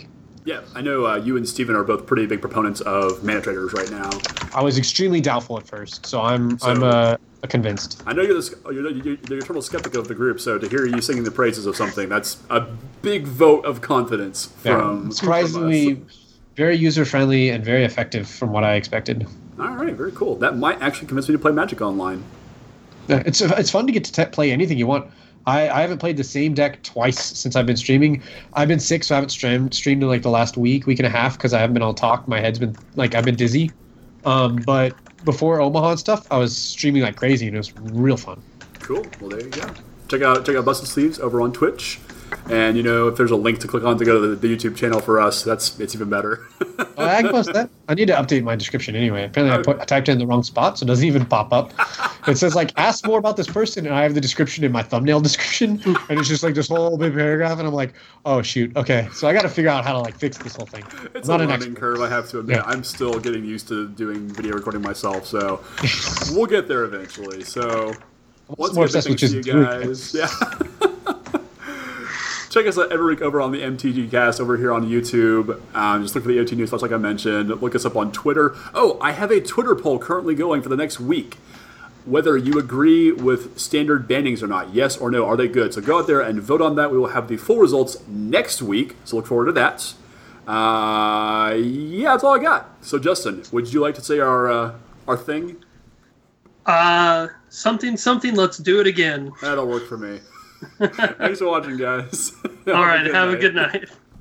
Yeah, I know uh, you and Steven are both pretty big proponents of mana traders right now. I was extremely doubtful at first, so I'm So- I'm uh, convinced. I know you're the, you're, the, you're the eternal skeptic of the group, so to hear you singing the praises of something, that's a big vote of confidence from Yeah. Surprisingly, from us. very user friendly and very effective from what I expected. All right, very cool. That might actually convince me to play Magic Online. Yeah, It's it's fun to get to te- play anything you want. I, I haven't played the same deck twice since I've been streaming. I've been sick, so I haven't streamed streamed in like the last week, week and a half because I haven't been able to talk. My head's been like I've been dizzy. Um, but before Omaha and stuff, I was streaming like crazy, and it was real fun. Cool. Well, there you go. Check out check out Busted Sleeves over on Twitch, and you know if there's a link to click on to go to the, the YouTube channel for us, that's it's even better. Oh, I can post that. I need to update my description anyway. Apparently, I, put, I typed in the wrong spot, so it doesn't even pop up. It says like ask more about this person, and I have the description in my thumbnail description, and it's just like this whole big paragraph, and I'm like, oh shoot, okay. So I got to figure out how to like fix this whole thing. It's I'm a not an learning expert. curve, I have to admit. Yeah. I'm still getting used to doing video recording myself, so we'll get there eventually. So once more again, obsessed with thanks to you just guys. Yeah. Check us out every week over on the M T G Cast over here on YouTube. Um, just look for the O T News Flash like I mentioned. Look us up on Twitter. Oh, I have a Twitter poll currently going for the next week. Whether you agree with standard bannings or not. Yes or no. Are they good? So go out there and vote on that. We will have the full results next week. So look forward to that. Uh, yeah, that's all I got. So Justin, would you like to say our uh, our thing? Uh, something, something. Let's do it again. That'll work for me. Thanks for watching, guys. All right. Have a night. good night.